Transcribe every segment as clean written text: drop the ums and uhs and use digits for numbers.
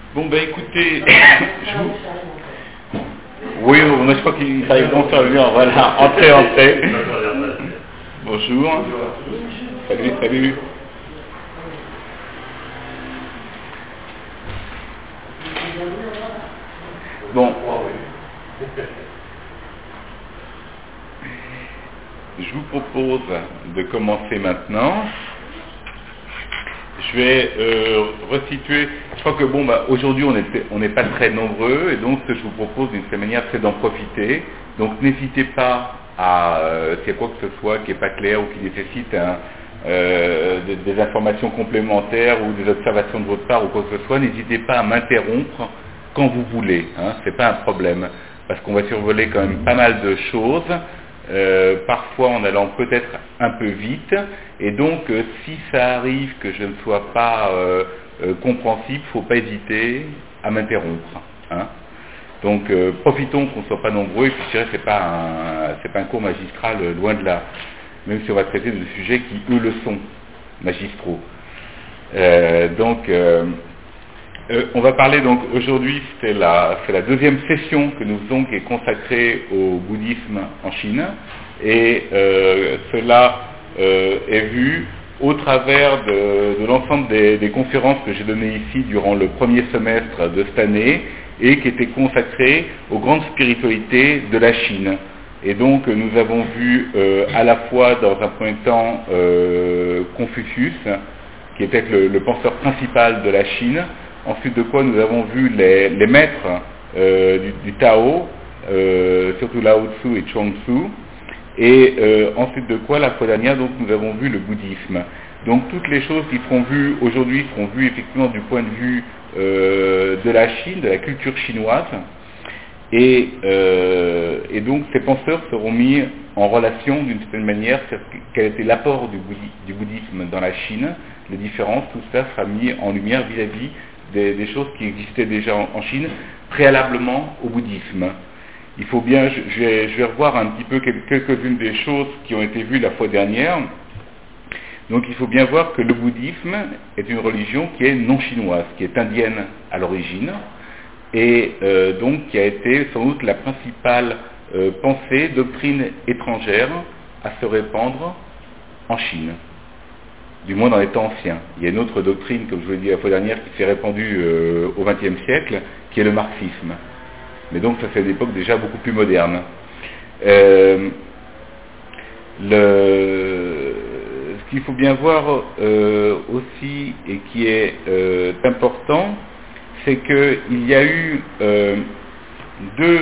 Bon, ben écoutez, oui, moi je crois qu'il fallait bon faire venir, voilà, entrez. Bonjour. Salut. Bon. Je vous propose de commencer maintenant. Je vais resituer. Je crois que aujourd'hui on n'est pas très nombreux et donc ce que je vous propose d'une certaine manière c'est d'en profiter. Donc n'hésitez pas à s'il y a quoi que ce soit qui n'est pas clair ou qui nécessite des informations complémentaires ou des observations de votre part ou quoi que ce soit, n'hésitez pas à m'interrompre quand vous voulez. C'est pas un problème parce qu'on va survoler quand même pas mal de choses. Parfois en allant peut-être un peu vite, et donc si ça arrive que je ne sois pas compréhensible, il ne faut pas hésiter à m'interrompre. Donc profitons qu'on ne soit pas nombreux, et puis je dirais c'est pas un cours magistral, loin de là, même si on va traiter de sujets qui eux le sont, magistraux. On va parler donc aujourd'hui, c'est la deuxième session que nous faisons qui est consacrée au bouddhisme en Chine et cela est vu au travers de l'ensemble des conférences que j'ai données ici durant le premier semestre de cette année et qui étaient consacrées aux grandes spiritualités de la Chine. Et donc nous avons vu à la fois dans un premier temps Confucius, qui était le penseur principal de la Chine. Ensuite de quoi nous avons vu les maîtres du Tao, surtout Lao Tzu et Chuang Tzu, et ensuite de quoi la fois dernière donc nous avons vu le bouddhisme. Donc toutes les choses qui seront vues aujourd'hui seront vues effectivement du point de vue de la Chine, de la culture chinoise, et donc ces penseurs seront mis en relation d'une certaine manière, quel était l'apport du bouddhisme dans la Chine, les différences, tout cela sera mis en lumière vis-à-vis des choses qui existaient déjà en Chine préalablement au bouddhisme. Il faut bien, je vais revoir un petit peu quelques-unes des choses qui ont été vues la fois dernière. Donc il faut bien voir que le bouddhisme est une religion qui est non chinoise, qui est indienne à l'origine, et donc qui a été sans doute la principale pensée, doctrine étrangère à se répandre en Chine. Du moins dans les temps anciens. Il y a une autre doctrine, comme je vous l'ai dit la fois dernière, qui s'est répandue au XXe siècle, qui est le marxisme. Mais donc ça c'est une époque déjà beaucoup plus moderne. Ce qu'il faut bien voir aussi, et qui est important, c'est qu'il y a eu deux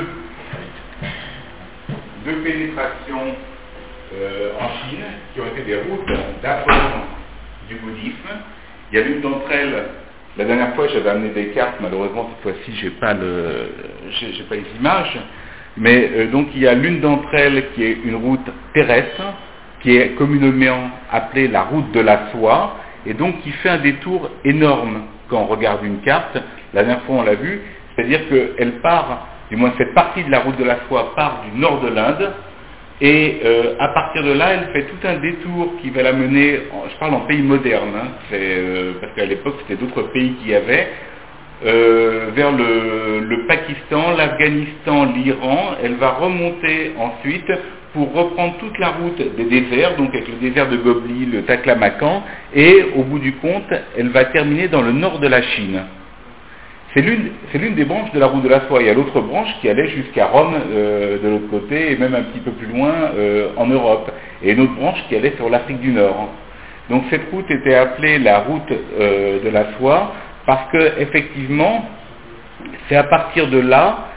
pénétrations en Chine, qui ont été des routes d'apport du bouddhisme. Il y a l'une d'entre elles, la dernière fois j'avais amené des cartes, malheureusement cette fois-ci j'ai pas les images, mais donc il y a l'une d'entre elles qui est une route terrestre, qui est communément appelée la route de la soie, et donc qui fait un détour énorme quand on regarde une carte. La dernière fois on l'a vu, c'est-à-dire qu'elle part, du moins cette partie de la route de la soie part du nord de l'Inde, et à partir de là, elle fait tout un détour qui va la mener, je parle en pays moderne, parce qu'à l'époque c'était d'autres pays qui y avaient, vers le Pakistan, l'Afghanistan, l'Iran. Elle va remonter ensuite pour reprendre toute la route des déserts, donc avec le désert de Gobli, le Taklamakan, et au bout du compte, elle va terminer dans le nord de la Chine. C'est l'une des branches de la route de la soie. Il y a l'autre branche qui allait jusqu'à Rome de l'autre côté et même un petit peu plus loin en Europe. Et une autre branche qui allait sur l'Afrique du Nord. Donc cette route était appelée la route de la soie parce que effectivement c'est à partir de là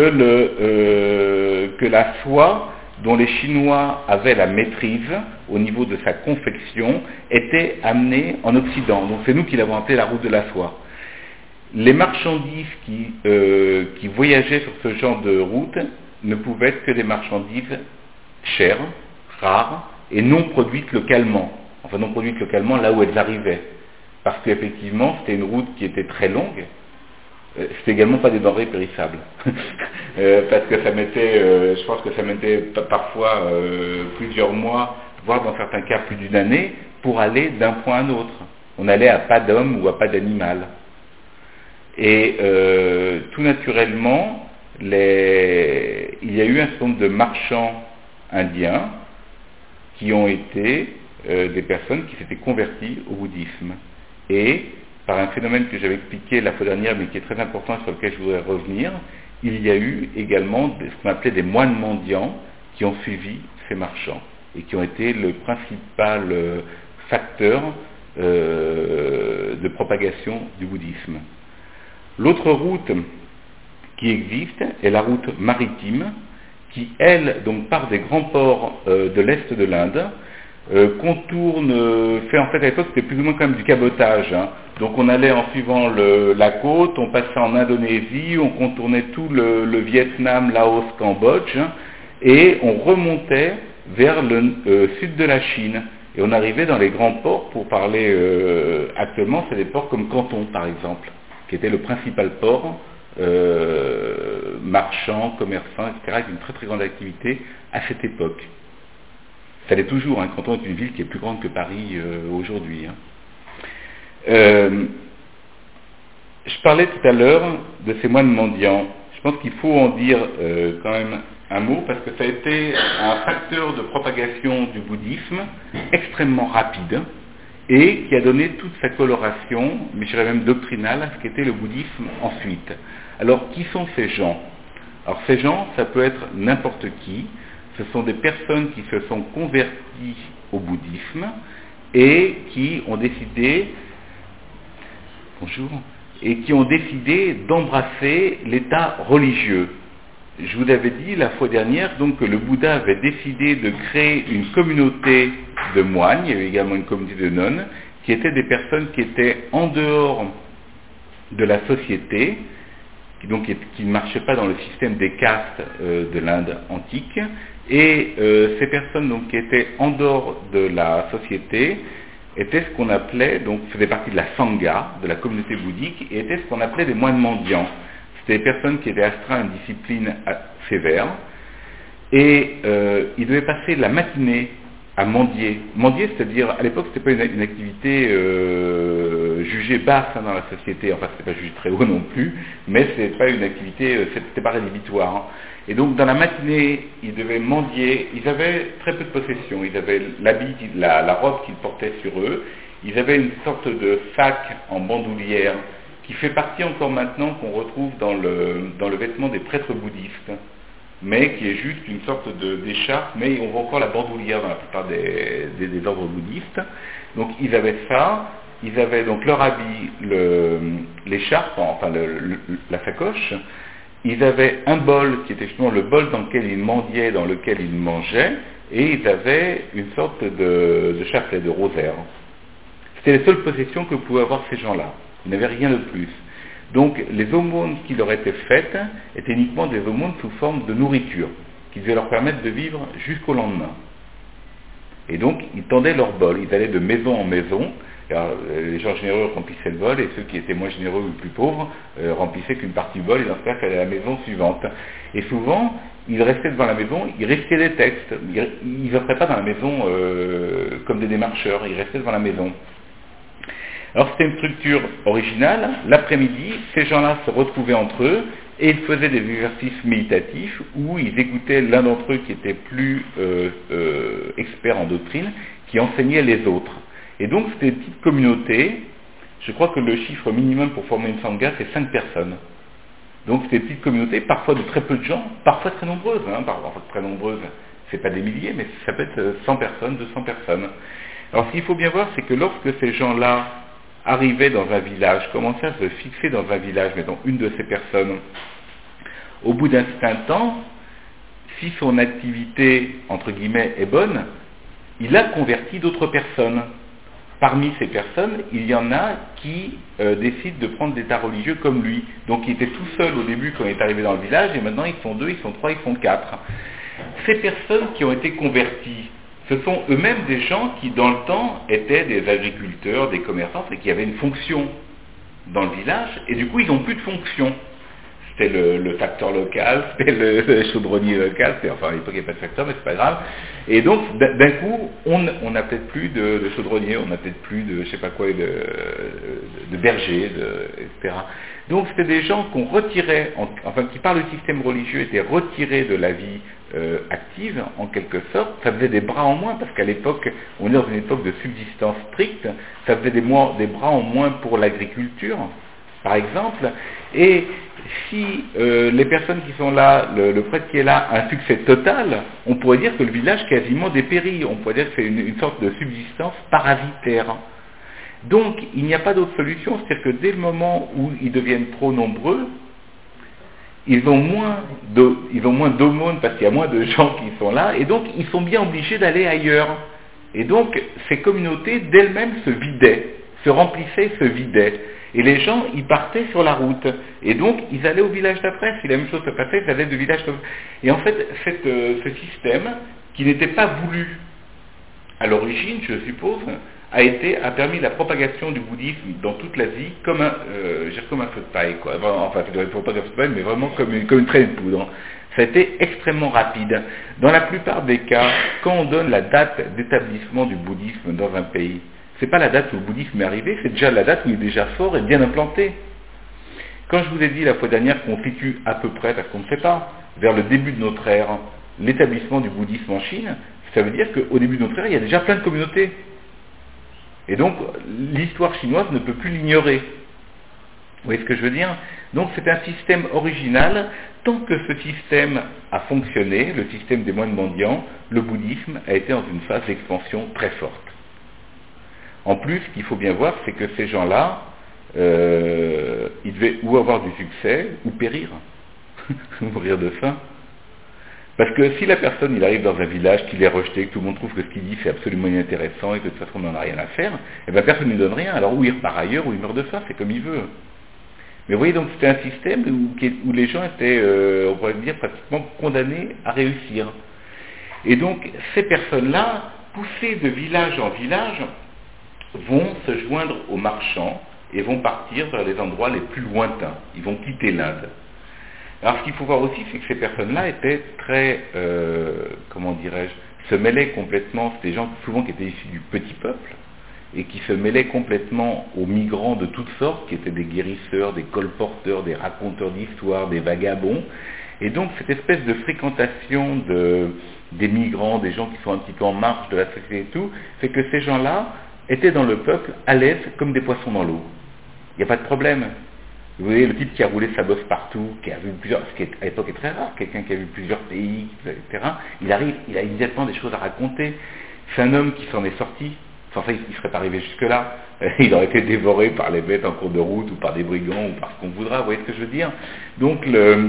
que la soie dont les Chinois avaient la maîtrise au niveau de sa confection était amenée en Occident. Donc c'est nous qui l'avons appelée la route de la soie. Les marchandises qui voyageaient sur ce genre de route ne pouvaient être que des marchandises chères, rares et non produites localement. Enfin non produites localement là où elles arrivaient. Parce qu'effectivement c'était une route qui était très longue. C'était également pas des denrées périssables. Parce que ça mettait, je pense que ça mettait parfois plusieurs mois, voire dans certains cas plus d'une année, pour aller d'un point à un autre. On allait à pas d'homme ou à pas d'animal. Et tout naturellement, il y a eu un certain nombre de marchands indiens qui ont été des personnes qui s'étaient converties au bouddhisme. Et par un phénomène que j'avais expliqué la fois dernière, mais qui est très important et sur lequel je voudrais revenir, il y a eu également ce qu'on appelait des moines mendiants qui ont suivi ces marchands et qui ont été le principal facteur de propagation du bouddhisme. L'autre route qui existe est la route maritime qui, elle, donc part des grands ports de l'est de l'Inde, contourne, fait en fait à l'époque c'était plus ou moins comme du cabotage, hein. Donc on allait en suivant la côte, on passait en Indonésie, on contournait tout le Vietnam, Laos, Cambodge, hein, et on remontait vers le sud de la Chine. Et on arrivait dans les grands ports, pour parler actuellement, c'est des ports comme Canton par exemple, qui était le principal port marchand, commerçant, etc., avec une très très grande activité à cette époque. Ça l'est toujours, hein. Canton est une ville qui est plus grande que Paris aujourd'hui. Hein. Je parlais tout à l'heure de ces moines mendiants. Je pense qu'il faut en dire quand même un mot, parce que ça a été un facteur de propagation du bouddhisme extrêmement rapide, et qui a donné toute sa coloration, mais je dirais même doctrinale, à ce qu'était le bouddhisme ensuite. Alors, qui sont ces gens? Alors, ces gens, ça peut être n'importe qui. Ce sont des personnes qui se sont converties au bouddhisme et qui ont décidé, d'embrasser l'état religieux. Je vous avais dit la fois dernière donc que le Bouddha avait décidé de créer une communauté de moines, il y avait également une communauté de nonnes, qui étaient des personnes qui étaient en dehors de la société, qui ne marchaient pas dans le système des castes de l'Inde antique, et ces personnes donc, qui étaient en dehors de la société étaient ce qu'on appelait, donc faisaient partie de la Sangha, de la communauté bouddhique, et étaient ce qu'on appelait des moines mendiants. C'était des personnes qui étaient astreintes à une discipline sévère, et ils devaient passer la matinée à mendier. Mendier, c'est-à-dire, à l'époque, c'était pas une activité jugée basse dans la société, enfin, c'était pas jugé très haut non plus, mais c'était pas une activité, c'était pas rédhibitoire. Hein. Et donc, dans la matinée, ils devaient mendier, ils avaient très peu de possessions, ils avaient l'habit, la robe qu'ils portaient sur eux, ils avaient une sorte de sac en bandoulière, qui fait partie encore maintenant qu'on retrouve dans le vêtement des prêtres bouddhistes, mais qui est juste une sorte d'écharpe, mais on voit encore la bandoulière dans la plupart des ordres bouddhistes. Donc ils avaient ça, ils avaient donc leur habit, l'écharpe, enfin la sacoche, ils avaient un bol qui était justement le bol dans lequel ils mendiaient, dans lequel ils mangeaient, et ils avaient une sorte de chapelet, de rosaire. C'était les seules possessions que pouvaient avoir ces gens-là. Ils n'avaient rien de plus. Donc les aumônes qui leur étaient faites étaient uniquement des aumônes sous forme de nourriture, qui devaient leur permettre de vivre jusqu'au lendemain. Et donc ils tendaient leur bol, ils allaient de maison en maison. Alors, les gens généreux remplissaient le bol, et ceux qui étaient moins généreux ou plus pauvres remplissaient qu'une partie du bol, et dans ce cas, il fallait la maison suivante. Et souvent, ils restaient devant la maison, ils risquaient des textes, ils ne restaient pas dans la maison comme des démarcheurs, ils restaient devant la maison. Alors c'était une structure originale. L'après-midi, ces gens-là se retrouvaient entre eux et ils faisaient des exercices méditatifs où ils écoutaient l'un d'entre eux qui était plus expert en doctrine, qui enseignait les autres. Et donc c'était une petite communauté. Je crois que le chiffre minimum pour former une sangha, c'est 5 personnes. Donc c'était une petite communauté, parfois de très peu de gens, parfois très nombreuses. Parfois très nombreuses, c'est pas des milliers, mais ça peut être 100 personnes, 200 personnes. Alors ce qu'il faut bien voir, c'est que lorsque ces gens-là arrivaient dans un village, commençaient à se fixer dans un village, mettons une de ces personnes, au bout d'un certain temps, si son activité, entre guillemets, est bonne, il a converti d'autres personnes. Parmi ces personnes, il y en a qui décident de prendre l'état religieux comme lui. Donc il était tout seul au début quand il est arrivé dans le village, et maintenant ils sont 2, ils sont 3, ils sont 4. Ces personnes qui ont été converties, ce sont eux-mêmes des gens qui, dans le temps, étaient des agriculteurs, des commerçants, et qui avaient une fonction dans le village, et du coup, ils n'ont plus de fonction. c'était le facteur local, c'était le chaudronnier local, enfin à l'époque il n'y avait pas de facteur, mais c'est pas grave. Et donc d'un coup, on n'a peut-être plus de chaudronnier, on n'a peut-être plus de je sais pas quoi, de berger, etc. Donc c'était des gens qu'on retirait, qui par le système religieux étaient retirés de la vie active, en quelque sorte. Ça faisait des bras en moins, parce qu'à l'époque, on est dans une époque de subsistance stricte, ça faisait des bras en moins pour l'agriculture, par exemple. Et si les personnes qui sont là, le prêtre qui est là, a un succès total, on pourrait dire que le village quasiment dépérit, on pourrait dire que c'est une sorte de subsistance parasitaire. Donc, il n'y a pas d'autre solution, c'est-à-dire que dès le moment où ils deviennent trop nombreux, ils ont moins d'aumônes parce qu'il y a moins de gens qui sont là, et donc ils sont bien obligés d'aller ailleurs. Et donc, ces communautés d'elles-mêmes se vidaient, se remplissaient, se vidaient. Et les gens, ils partaient sur la route. Et donc, ils allaient au village d'après. Si la même chose se passait, ils allaient de village d'après. Et en fait, ce système, qui n'était pas voulu à l'origine, je suppose, a permis la propagation du bouddhisme dans toute l'Asie comme un feu de paille, quoi. Enfin, il ne faut pas dire feu de paille, mais vraiment comme une traînée de poudre. Ça a été extrêmement rapide. Dans la plupart des cas, quand on donne la date d'établissement du bouddhisme dans un pays, c'est pas la date où le bouddhisme est arrivé, c'est déjà la date où il est déjà fort et bien implanté. Quand je vous ai dit la fois dernière qu'on situe à peu près, parce qu'on ne sait pas, vers le début de notre ère, l'établissement du bouddhisme en Chine, ça veut dire qu'au début de notre ère, il y a déjà plein de communautés. Et donc, l'histoire chinoise ne peut plus l'ignorer. Vous voyez ce que je veux dire? Donc, c'est un système original. Tant que ce système a fonctionné, le système des moines mendiants, le bouddhisme a été dans une phase d'expansion très forte. En plus, ce qu'il faut bien voir, c'est que ces gens-là, ils devaient ou avoir du succès, ou périr. Mourir de faim. Parce que si la personne, il arrive dans un village, qu'il est rejeté, que tout le monde trouve que ce qu'il dit c'est absolument inintéressant et que de toute façon on n'en a rien à faire, eh bien personne ne lui donne rien. Alors ou il repart ailleurs ou il meurt de faim, c'est comme il veut. Mais vous voyez, donc c'était un système où les gens étaient, on pourrait dire, pratiquement condamnés à réussir. Et donc ces personnes-là, poussées de village en village, vont se joindre aux marchands et vont partir vers les endroits les plus lointains. Ils vont quitter l'Inde. Alors ce qu'il faut voir aussi, c'est que ces personnes-là étaient très, se mêlaient complètement, c'était des gens souvent qui étaient issus du petit peuple, et qui se mêlaient complètement aux migrants de toutes sortes, qui étaient des guérisseurs, des colporteurs, des raconteurs d'histoires, des vagabonds. Et donc cette espèce de fréquentation des migrants, des gens qui sont un petit peu en marge de la société et tout, fait que ces gens-là étaient dans le peuple à l'aise comme des poissons dans l'eau. Il n'y a pas de problème. Vous voyez, le type qui a roulé sa bosse partout, qui a vu plusieurs, ce qui à l'époque est très rare, quelqu'un qui a vu plusieurs pays, etc., il arrive, il a immédiatement des choses à raconter. C'est un homme qui s'en est sorti, sans ça il ne serait pas arrivé jusque-là. Il aurait été dévoré par les bêtes en cours de route, ou par des brigands, ou par ce qu'on voudra, vous voyez ce que je veux dire? Donc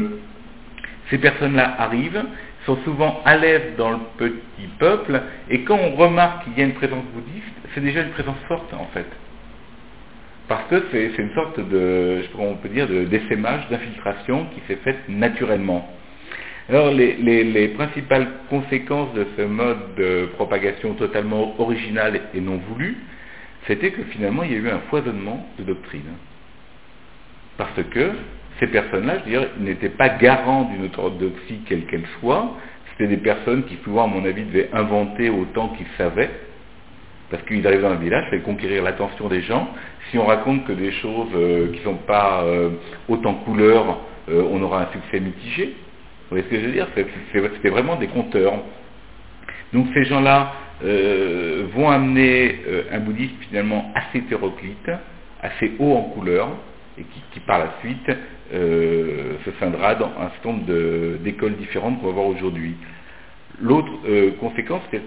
ces personnes-là arrivent, sont souvent à l'aise dans le petit peuple, et quand on remarque qu'il y a une présence bouddhiste, c'est déjà une présence forte en fait. Parce que c'est une sorte on peut dire, d'essaimage, d'infiltration qui s'est faite naturellement. Alors les principales conséquences de ce mode de propagation totalement original et non voulu, c'était que finalement il y a eu un foisonnement de doctrines. Parce que ces personnes-là, je veux dire, n'étaient pas garants d'une orthodoxie quelle qu'elle soit, c'était des personnes qui souvent, à mon avis, devaient inventer autant qu'ils savaient, parce qu'ils arrivent dans un village, il fallait conquérir l'attention des gens. Si on raconte que des choses qui ne sont pas autant couleurs, on aura un succès mitigé. Vous voyez ce que je veux dire? C'était vraiment des conteurs. Donc ces gens-là vont amener un bouddhisme finalement assez hétéroclite, assez haut en couleur, et qui par la suite se scindra dans un certain nombre d'écoles différentes qu'on va voir aujourd'hui. L'autre conséquence, c'est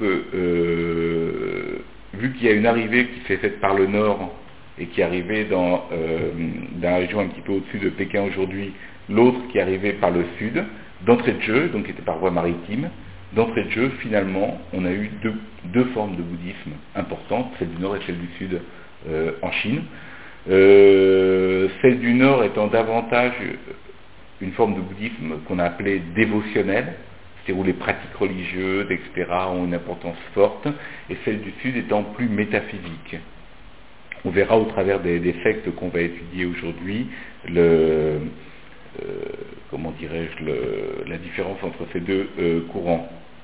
que vu qu'il y a une arrivée qui s'est faite par le nord et qui est arrivée dans la région un petit peu au-dessus de Pékin aujourd'hui, l'autre qui est arrivée par le sud, d'entrée de jeu, donc qui était par voie maritime, d'entrée de jeu, finalement, on a eu deux formes de bouddhisme importantes, celle du nord et celle du sud en Chine. Celle du nord étant davantage une forme de bouddhisme qu'on a appelée dévotionnelle, c'est où les pratiques religieuses, etc., ont une importance forte, et celle du Sud étant plus métaphysique. On verra au travers des sectes qu'on va étudier aujourd'hui comment dirais-je, la différence entre ces deux courants.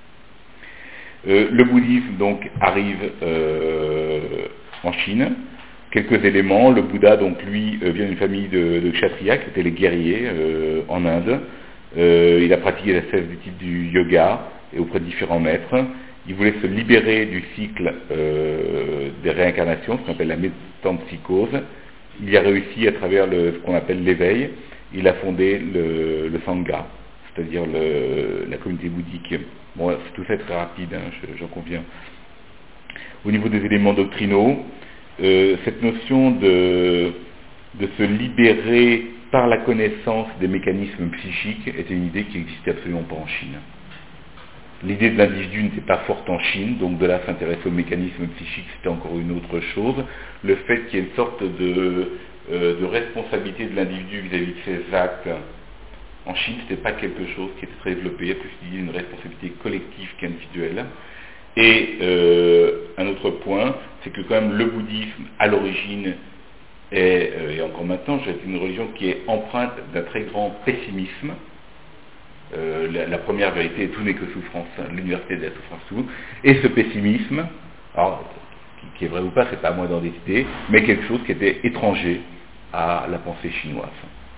Le bouddhisme donc arrive en Chine. Quelques éléments. Le Bouddha donc lui vient d'une famille de kshatriyas qui étaient les guerriers en Inde. Il a pratiqué la thèse du type du yoga et auprès de différents maîtres. Il voulait se libérer du cycle des réincarnations, ce qu'on appelle la métempsychose. Il y a réussi à travers ce qu'on appelle l'éveil. Il a fondé le Sangha, c'est-à-dire la communauté bouddhique. Bon, tout ça est très rapide, hein, j'en conviens. Au niveau des éléments doctrinaux, cette notion de se libérer par la connaissance des mécanismes psychiques était une idée qui n'existait absolument pas en Chine. L'idée de l'individu n'était pas forte en Chine, donc de là s'intéresser aux mécanismes psychiques, c'était encore une autre chose. Le fait qu'il y ait une sorte de responsabilité de l'individu vis-à-vis de ses actes, en Chine, ce n'était pas quelque chose qui était très développé, il y a plus l'idée d'une responsabilité collective qu'individuelle. Et un autre point, c'est que quand même le bouddhisme, à l'origine, et encore maintenant, c'est une religion qui est empreinte d'un très grand pessimisme. La première vérité, tout n'est que souffrance, hein, l'université de la souffrance tout. Et ce pessimisme, alors, qui est vrai ou pas, c'est pas à moi d'en décider, mais quelque chose qui était étranger à la pensée chinoise.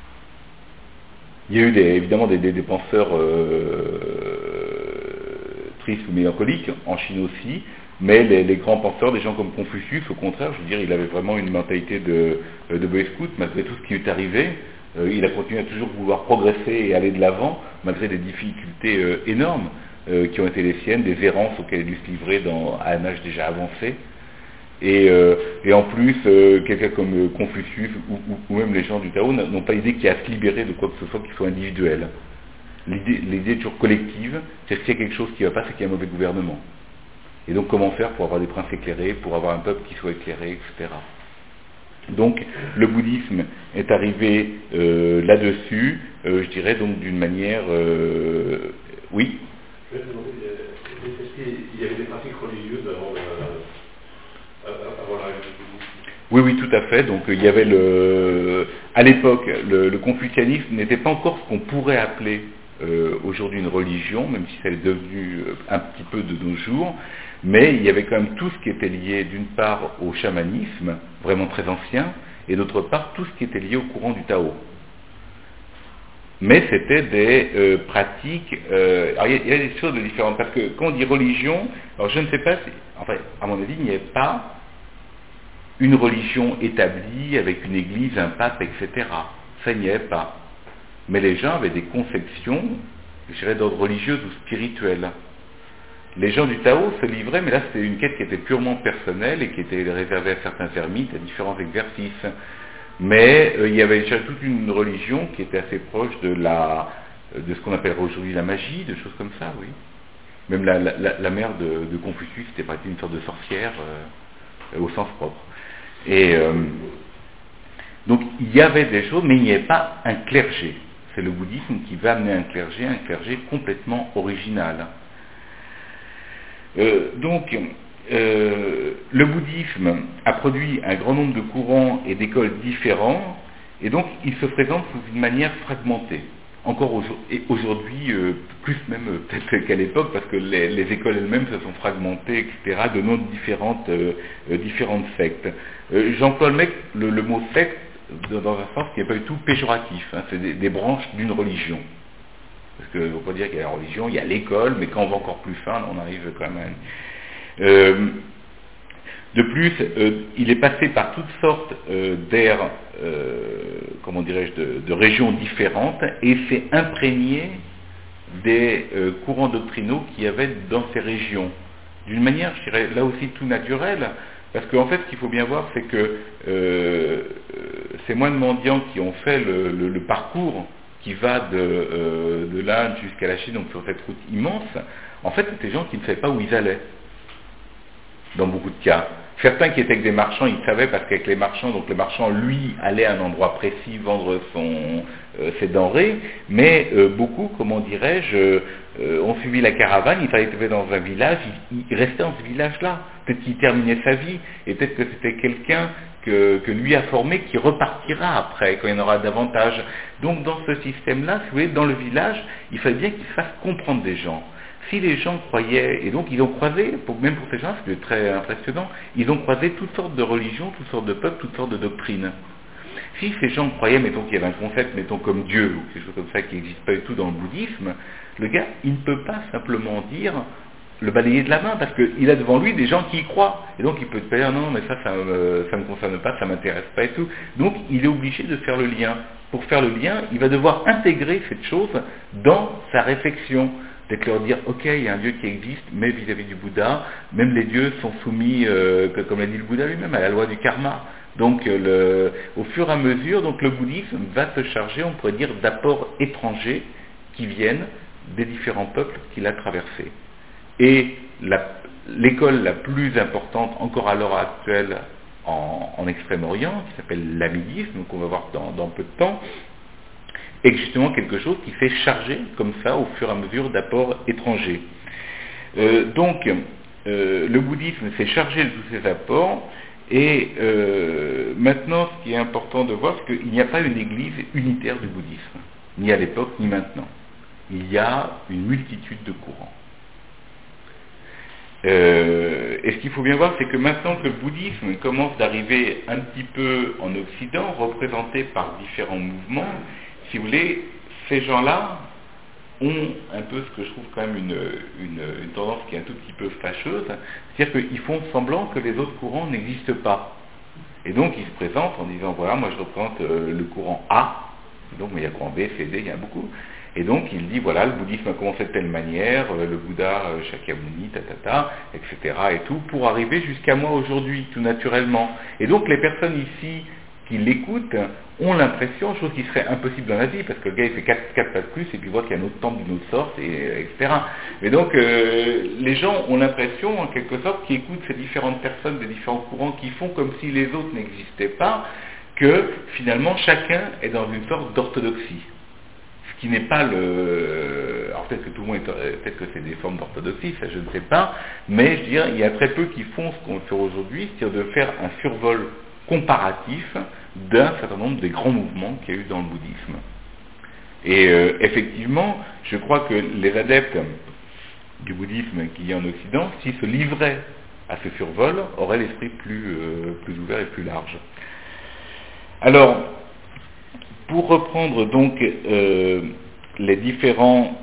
Il y a eu évidemment des penseurs tristes ou mélancoliques, en Chine aussi, mais les grands penseurs, des gens comme Confucius, au contraire, je veux dire, il avait vraiment une mentalité de Boy Scout, malgré tout ce qui lui est arrivé. Il a continué à toujours vouloir progresser et aller de l'avant, malgré des difficultés énormes qui ont été les siennes, des errances auxquelles il a dû se livrer à un âge déjà avancé. Et en plus, quelqu'un comme Confucius ou même les gens du Tao n'ont pas l'idée qu'il y a à se libérer de quoi que ce soit qui soit individuel. L'idée est toujours collective, c'est que s'il y a quelque chose qui ne va pas, c'est qu'il y a un mauvais gouvernement. Et donc comment faire pour avoir des princes éclairés, pour avoir un peuple qui soit éclairé, etc. Donc le bouddhisme est arrivé là-dessus, je dirais donc d'une manière... oui. Est-ce qu'il y avait des pratiques religieuses avant la Révolution ? Oui, tout à fait. Donc il y avait à l'époque, le confucianisme n'était pas encore ce qu'on pourrait appeler aujourd'hui une religion, même si ça est devenu un petit peu de nos jours, mais il y avait quand même tout ce qui était lié d'une part au chamanisme, vraiment très ancien, et d'autre part tout ce qui était lié au courant du Tao. Mais c'était des pratiques, alors il y a des choses différentes, parce que quand on dit religion, alors je ne sais pas si, enfin à mon avis il n'y avait pas une religion établie avec une église, un pape, etc. Ça n'y avait pas. Mais les gens avaient des conceptions, je dirais, d'ordre religieux ou spirituel. Les gens du Tao se livraient, mais là c'était une quête qui était purement personnelle et qui était réservée à certains ermites, à différents exercices. Mais il y avait déjà toute une religion qui était assez proche de ce qu'on appelle aujourd'hui la magie, de choses comme ça, oui. Même la mère de Confucius était pratiquement une sorte de sorcière au sens propre. Et donc il y avait des choses, mais il n'y avait pas un clergé. C'est le bouddhisme qui va amener un clergé complètement original. Donc le bouddhisme a produit un grand nombre de courants et d'écoles différents, et donc il se présente sous une manière fragmentée. Encore aujourd'hui, plus même peut-être qu'à l'époque, parce que les écoles elles-mêmes se sont fragmentées, etc., de noms de différentes sectes. J'emploie le mot secte dans un sens qui n'est pas du tout péjoratif, hein, c'est des branches d'une religion. Parce que on peut dire qu'il y a la religion, il y a l'école, mais quand on va encore plus fin, on arrive quand même. De plus, il est passé par toutes sortes d'aires, comment dirais-je, de régions différentes, et s'est imprégné des courants doctrinaux qu'il y avait dans ces régions. D'une manière, je dirais, là aussi tout naturelle, parce qu'en fait, ce qu'il faut bien voir, c'est que ces moines mendiants qui ont fait le parcours qui va de l'Inde jusqu'à la Chine, donc sur cette route immense, en fait, c'était des gens qui ne savaient pas où ils allaient, dans beaucoup de cas. Certains qui étaient avec des marchands, ils savaient parce qu'avec les marchands, donc le marchand, lui, allait à un endroit précis vendre ses denrées, mais beaucoup, comment dirais-je, ont suivi la caravane, ils arrivaient dans un village, ils restaient dans ce village-là. Peut-être qu'il terminait sa vie, et peut-être que c'était quelqu'un que lui a formé qui repartira après, quand il y en aura davantage. Donc dans ce système-là, si vous voyez, dans le village, il fallait bien qu'il fasse comprendre des gens. Si les gens croyaient, et donc ils ont croisé, même pour ces gens, c'était très impressionnant, ils ont croisé toutes sortes de religions, toutes sortes de peuples, toutes sortes de doctrines. Si ces gens croyaient, mettons qu'il y avait un concept, mettons comme Dieu, ou quelque chose comme ça qui n'existe pas du tout dans le bouddhisme, le gars, il ne peut pas simplement dire, le balayer de la main, parce qu'il a devant lui des gens qui y croient. Et donc il peut te dire, non, mais ça me concerne pas, ça m'intéresse pas et tout. Donc il est obligé de faire le lien. Pour faire le lien, il va devoir intégrer cette chose dans sa réflexion. C'est leur dire, ok, il y a un Dieu qui existe, mais vis-à-vis du Bouddha, même les dieux sont soumis, comme l'a dit le Bouddha lui-même, à la loi du karma. Donc, au fur et à mesure, donc le bouddhisme va se charger, on pourrait dire, d'apports étrangers qui viennent des différents peuples qu'il a traversés. Et l'école la plus importante, encore à l'heure actuelle, en Extrême-Orient, qui s'appelle l'amidisme, donc on va voir dans peu de temps, est justement quelque chose qui fait charger comme ça au fur et à mesure d'apports étrangers. Donc, le bouddhisme s'est chargé de tous ces apports, et maintenant, ce qui est important de voir, c'est qu'il n'y a pas une église unitaire du bouddhisme, ni à l'époque, ni maintenant. Il y a une multitude de courants. Et ce qu'il faut bien voir, c'est que maintenant que le bouddhisme commence d'arriver un petit peu en Occident, représenté par différents mouvements, si vous voulez, ces gens-là ont un peu ce que je trouve quand même une tendance qui est un tout petit peu fâcheuse, c'est-à-dire qu'ils font semblant que les autres courants n'existent pas. Et donc ils se présentent en disant, voilà, moi je représente le courant A, donc il y a courant B, C, D, il y en a beaucoup. Et donc il dit, voilà, le bouddhisme a commencé de telle manière, le Bouddha, Shakyamuni, etc. et tout, pour arriver jusqu'à moi aujourd'hui, tout naturellement. Et donc les personnes ici qui l'écoutent ont l'impression, chose qui serait impossible dans la vie, parce que le gars il fait 4 pas de plus, et puis il voit qu'il y a un autre temple d'une autre sorte, etc. Mais donc les gens ont l'impression, en quelque sorte, qui écoutent ces différentes personnes des différents courants qui font comme si les autres n'existaient pas, que finalement chacun est dans une sorte d'orthodoxie. Ce qui n'est pas alors peut-être que tout le monde peut-être que c'est des formes d'orthodoxie, ça je ne sais pas, mais je veux dire, il y a très peu qui font ce qu'on fait aujourd'hui, c'est-à-dire de faire un survol comparatif d'un certain nombre des grands mouvements qu'il y a eu dans le bouddhisme. Et effectivement, je crois que les adeptes du bouddhisme qu'il y a en Occident, s'ils se livraient à ce survol, auraient l'esprit plus ouvert et plus large. Alors, pour reprendre donc les différentes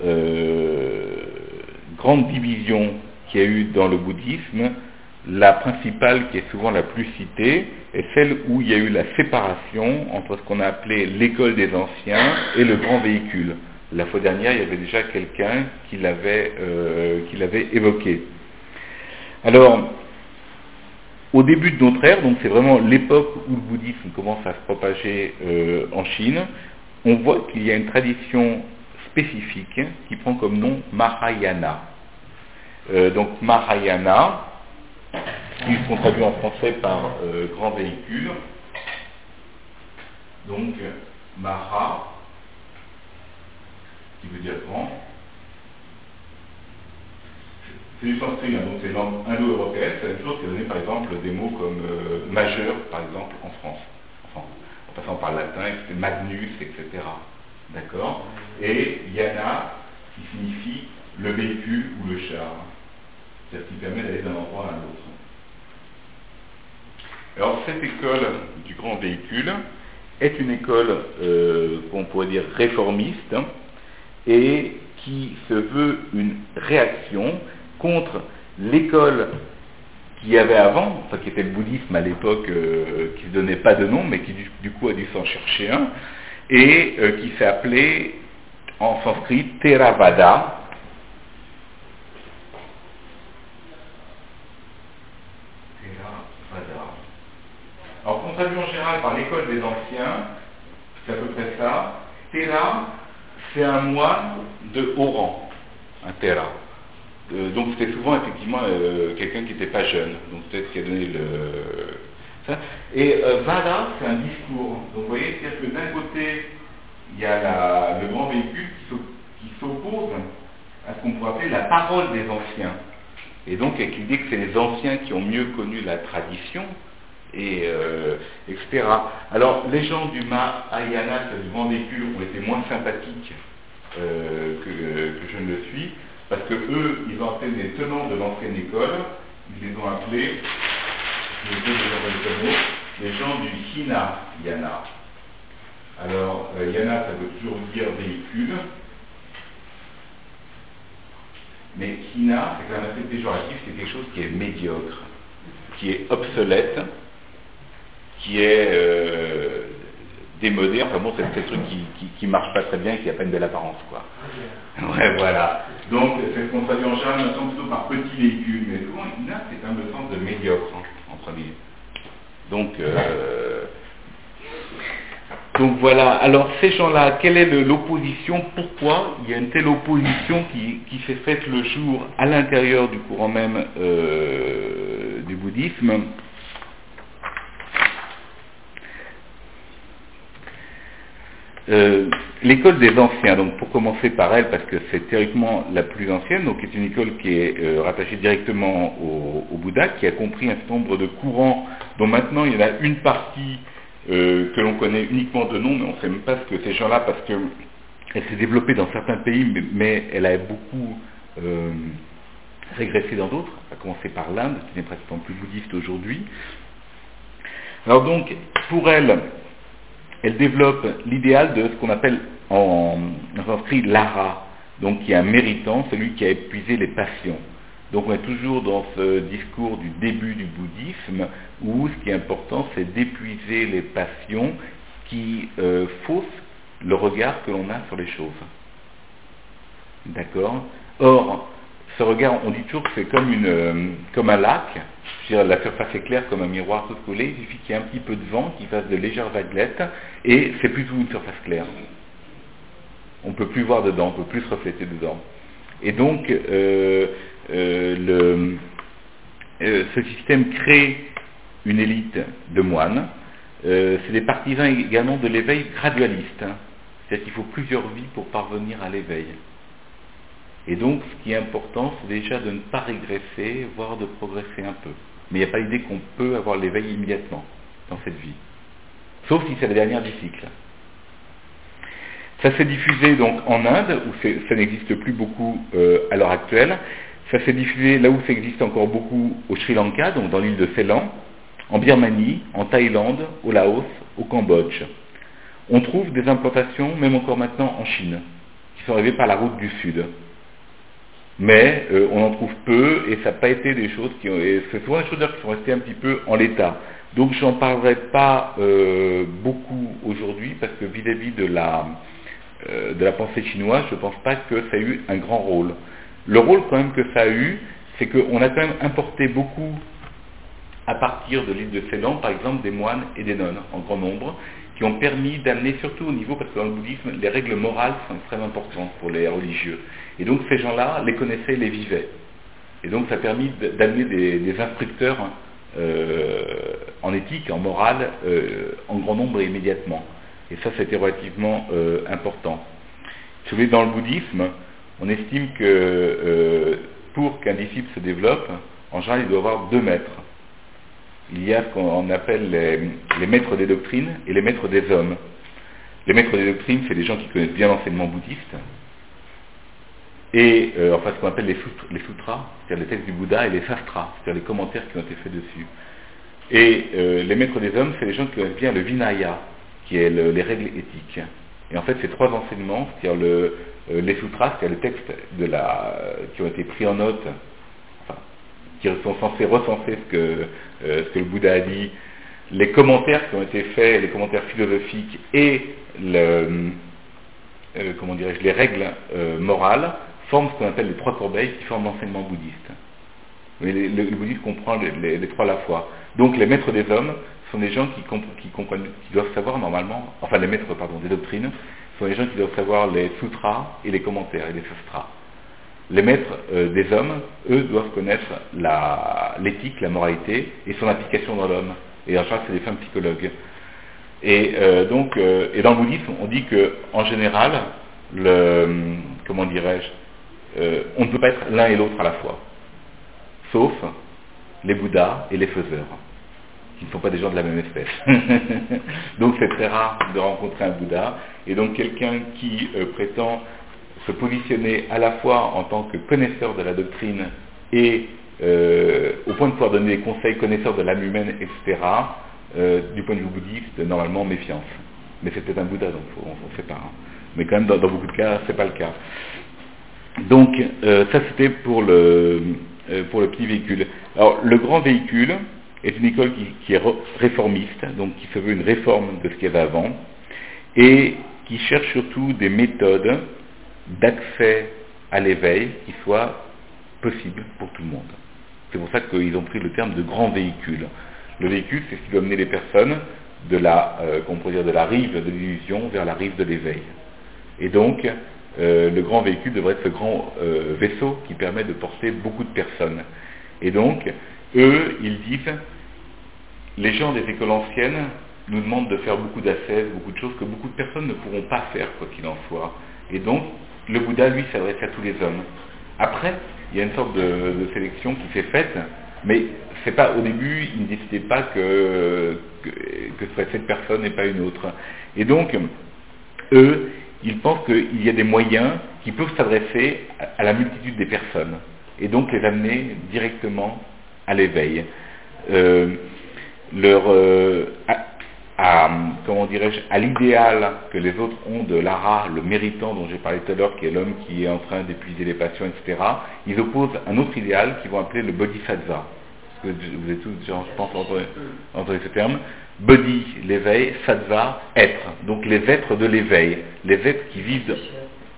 grandes divisions qu'il y a eu dans le bouddhisme, la principale qui est souvent la plus citée est celle où il y a eu la séparation entre ce qu'on a appelé l'école des anciens et le grand véhicule. La fois dernière, il y avait déjà quelqu'un qui l'avait évoqué. Alors, au début de notre ère, donc c'est vraiment l'époque où le bouddhisme commence à se propager en Chine, on voit qu'il y a une tradition spécifique qui prend comme nom Mahayana. Donc Mahayana, ils sont traduits en français par grand véhicule. Donc Maha, qui veut dire grand. C'est du sanskrit, donc c'est une langue indo-européenne, c'est la même chose qui est donné par exemple des mots comme majeur, par exemple, en France. Enfin, en passant par le latin, c'est magnus, etc. D'accord? Et yana, qui signifie le véhicule ou le char. C'est-à-dire qui permet d'aller d'un endroit à un autre. Alors cette école du grand véhicule est une école qu'on pourrait dire réformiste et qui se veut une réaction contre l'école qu'il y avait avant, enfin qui était le bouddhisme à l'époque, qui ne donnait pas de nom, mais qui du coup a dû s'en chercher un, et qui s'est appelé en sanskrit Theravada. Alors, qu'on traduit en général par l'école des anciens, c'est à peu près ça. Thera, c'est un moine de haut rang, un Thera. Donc c'était souvent effectivement quelqu'un qui n'était pas jeune, donc peut-être qui a donné ça. Et Vada, c'est un discours. Donc vous voyez, c'est-à-dire que d'un côté, il y a le grand véhicule qui s'oppose à ce qu'on pourrait appeler la parole des anciens. Et donc avec l'idée que c'est les anciens qui ont mieux connu la tradition, et etc. Alors les gens du Mahayana, du grand véhicule, ont été moins sympathiques que je ne le suis, parce que eux, ils ont appelé les tenants de l'ancienne école, ils les ont appelés, les gens du Hinayana. Alors, Yana, ça veut toujours dire véhicule, mais Hina, c'est quand même assez péjoratif, c'est quelque chose qui est médiocre, qui est obsolète, qui est démodé, enfin bon, c'est un truc qui marche pas très bien, qui a pas une belle apparence, quoi. Ouais, voilà. Donc, c'est ce qu'on traduit en général maintenant plutôt par petit véhicule, mais souvent, Hina, c'est quand même le sens de médiocre, en premier. Donc voilà, alors ces gens-là, quelle est l'opposition? Pourquoi il y a une telle opposition qui s'est faite le jour à l'intérieur du courant même du bouddhisme? L'école des anciens, donc pour commencer par elle, parce que c'est théoriquement la plus ancienne, donc est une école qui est rattachée directement au Bouddha, qui a compris un certain nombre de courants, dont maintenant il y en a une partie que l'on connaît uniquement de nom, mais on ne sait même pas ce que ces gens-là, parce qu'elle s'est développée dans certains pays, mais elle a beaucoup régressé dans d'autres, à commencer par l'Inde, qui n'est pratiquement plus bouddhiste aujourd'hui. Alors donc, pour elle développe l'idéal de ce qu'on appelle en sanskrit l'ara, donc qui est un méritant, celui qui a épuisé les passions. Donc on est toujours dans ce discours du début du bouddhisme, où ce qui est important, c'est d'épuiser les passions qui faussent le regard que l'on a sur les choses. D'accord? Or, ce regard, on dit toujours que c'est comme un lac, c'est-à-dire la surface est claire comme un miroir tout collé, il suffit qu'il y ait un petit peu de vent, qu'il fasse de légères vaguelettes, et c'est plus tout une surface claire. On ne peut plus voir dedans, on ne peut plus se refléter dedans. Et donc, ce système crée une élite de moines. C'est des partisans également de l'éveil gradualiste. C'est-à-dire qu'il faut plusieurs vies pour parvenir à l'éveil. Et donc, ce qui est important, c'est déjà de ne pas régresser, voire de progresser un peu. Mais il n'y a pas l'idée qu'on peut avoir l'éveil immédiatement dans cette vie. Sauf si c'est la dernière du cycle. Ça s'est diffusé donc en Inde, où ça n'existe plus beaucoup à l'heure actuelle. Ça s'est diffusé là où ça existe encore beaucoup, au Sri Lanka, donc dans l'île de Ceylan, en Birmanie, en Thaïlande, au Laos, au Cambodge. On trouve des implantations, même encore maintenant, en Chine, qui sont arrivées par la route du Sud. Mais on en trouve peu, et ça n'a pas été des choses c'est souvent des choses qui sont restées un petit peu en l'état. Donc je n'en parlerai pas beaucoup aujourd'hui, parce que vis-à-vis de la pensée chinoise, je ne pense pas que ça ait eu un grand rôle. Le rôle quand même que ça a eu, c'est qu'on a quand même importé beaucoup, à partir de l'île de Ceylan, par exemple, des moines et des nonnes, en grand nombre, qui ont permis d'amener, surtout au niveau, parce que dans le bouddhisme, les règles morales sont très importantes pour les religieux. Et donc ces gens-là les connaissaient, les vivaient. Et donc ça a permis d'amener des instructeurs en éthique, en morale, en grand nombre et immédiatement. Et ça, c'était relativement important. Si vous voulez, dans le bouddhisme, on estime que pour qu'un disciple se développe, en général, il doit avoir 2 maîtres. Il y a ce qu'on appelle les maîtres des doctrines et les maîtres des hommes. Les maîtres des doctrines, c'est des gens qui connaissent bien l'enseignement bouddhiste, et enfin ce qu'on appelle les sutras, c'est-à-dire les textes du Bouddha, et les sastras, c'est-à-dire les commentaires qui ont été faits dessus. Et les maîtres des hommes, c'est les gens qui connaissent bien le Vinaya, qui est les règles éthiques. Et en fait, ces 3 enseignements, c'est-à-dire les sutras, c'est-à-dire les textes qui ont été pris en note, enfin, qui sont censés recenser ce que le Bouddha a dit, les commentaires qui ont été faits, les commentaires philosophiques et les règles morales, forment ce qu'on appelle les 3 corbeilles qui forment l'enseignement bouddhiste. Mais le bouddhisme comprend les 3 à la fois. Donc les maîtres des hommes sont des gens qui comprennent, qui doivent savoir normalement, enfin les maîtres des doctrines, sont des gens qui doivent savoir les sutras et les commentaires et les sastras. Les maîtres des hommes, eux, doivent connaître l'éthique, la moralité et son application dans l'homme. Et en général, c'est des femmes psychologues. Et donc, dans le bouddhisme, on dit que, en général, comment dirais-je, on ne peut pas être l'un et l'autre à la fois, sauf les Bouddhas et les faiseurs, qui ne sont pas des gens de la même espèce. Donc, c'est très rare de rencontrer un Bouddha, et donc quelqu'un qui prétend se positionner à la fois en tant que connaisseur de la doctrine et au point de pouvoir donner des conseils, connaisseur de l'âme humaine, etc., du point de vue bouddhiste, normalement méfiance. Mais c'est peut-être un Bouddha, donc on ne sait pas. Hein. Mais quand même, dans beaucoup de cas, c'est pas le cas. Donc, ça c'était pour le petit véhicule. Alors, le grand véhicule est une école qui est réformiste, donc qui se veut une réforme de ce qu'il y avait avant, et qui cherche surtout des méthodes d'accès à l'éveil qui soient possibles pour tout le monde. C'est pour ça qu'ils ont pris le terme de grand véhicule. Le véhicule, c'est ce qui doit mener les personnes de la rive de l'illusion vers la rive de l'éveil. Et donc, le grand véhicule devrait être ce grand vaisseau qui permet de porter beaucoup de personnes. Et donc, eux, ils disent, les gens des écoles anciennes nous demandent de faire beaucoup d'ascèses, beaucoup de choses que beaucoup de personnes ne pourront pas faire, quoi qu'il en soit. Et donc, le Bouddha, lui, s'adresse à tous les hommes. Après, il y a une sorte de sélection qui s'est faite, mais c'est pas, au début, il ne décidait pas que ce serait cette personne et pas une autre. Et donc, eux, ils pensent qu'il y a des moyens qui peuvent s'adresser à la multitude des personnes, et donc les amener directement à l'éveil. Comment dirais-je, à l'idéal que les autres ont de l'ara, le méritant dont j'ai parlé tout à l'heure, qui est l'homme qui est en train d'épuiser les passions, etc., ils opposent un autre idéal qu'ils vont appeler le bodhisattva. Parce que vous êtes tous, je pense, entendu ce terme. Bodhi, l'éveil, sattva, être. Donc les êtres de l'éveil. Les êtres qui vivent... Comment ?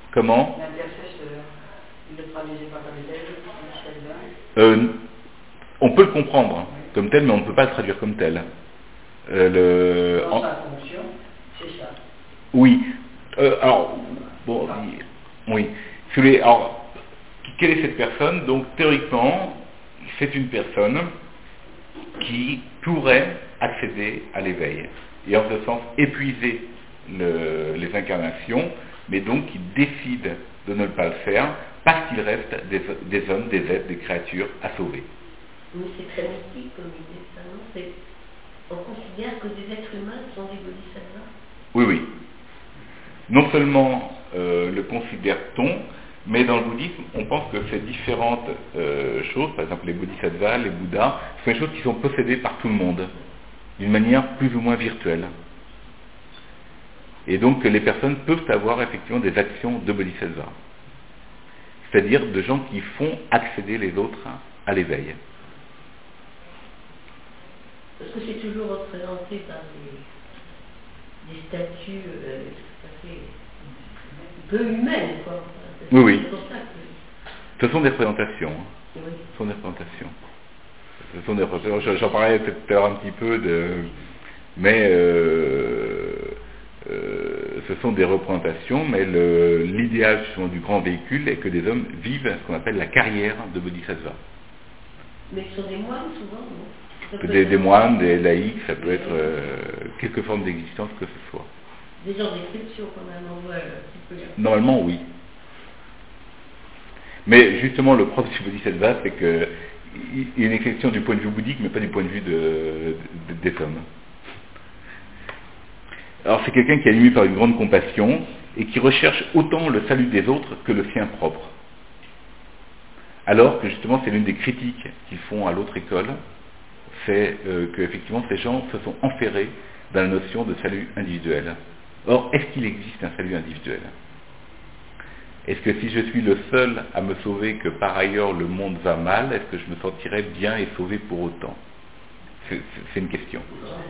L'intercesseur. Il ne le traduisait pas comme tel, on peut le comprendre comme tel, mais on ne peut pas le traduire comme tel. Dans sa fonction, c'est ça. Oui. Alors, bon, oui. Alors, quelle est cette personne ? Donc, théoriquement, c'est une personne qui pourrait accéder à l'éveil, et en ce sens épuiser les incarnations, mais donc qui décide de ne pas le faire, parce qu'il reste des hommes, des êtres, des créatures à sauver. Mais c'est très mystique comme idée, ça, non ? On considère que des êtres humains sont des bodhisattvas ? Oui, oui. Non seulement le considère-t-on, mais dans le bouddhisme, on pense que ces différentes choses, par exemple les bodhisattvas, les bouddhas, sont des choses qui sont possédées par tout le monde, d'une manière plus ou moins virtuelle. Et donc que les personnes peuvent avoir effectivement des actions de bodhisattva. C'est-à-dire de gens qui font accéder les autres à l'éveil. Parce que c'est toujours représenté par des statues peu humaines, quoi. Oui, oui. C'est pour ça que... Ce sont des représentations. Oui. Ce sont des représentations. Ce sont des représentations. J'en parlais tout à l'heure un petit peu mais ce sont des représentations, mais l'idéal justement du grand véhicule est que des hommes vivent ce qu'on appelle la carrière de bodhisattva. Mais ce sont des moines souvent, non ? Des moines, des laïcs, ça peut être quelque forme d'existence que ce soit. Des genres d'exception quand même, on voit un petit peu. Normalement, oui. Mais justement, le propre du bodhisattva, c'est qu'il y a une exception du point de vue bouddhique, mais pas du point de vue des hommes. Alors, c'est quelqu'un qui est animé par une grande compassion et qui recherche autant le salut des autres que le sien propre. Alors que justement, c'est l'une des critiques qu'ils font à l'autre école, c'est qu'effectivement ces gens se sont enferrés dans la notion de salut individuel. Or, est-ce qu'il existe un salut individuel ? Est-ce que si je suis le seul à me sauver, que par ailleurs le monde va mal, est-ce que je me sentirais bien et sauvé pour autant ? C'est une question.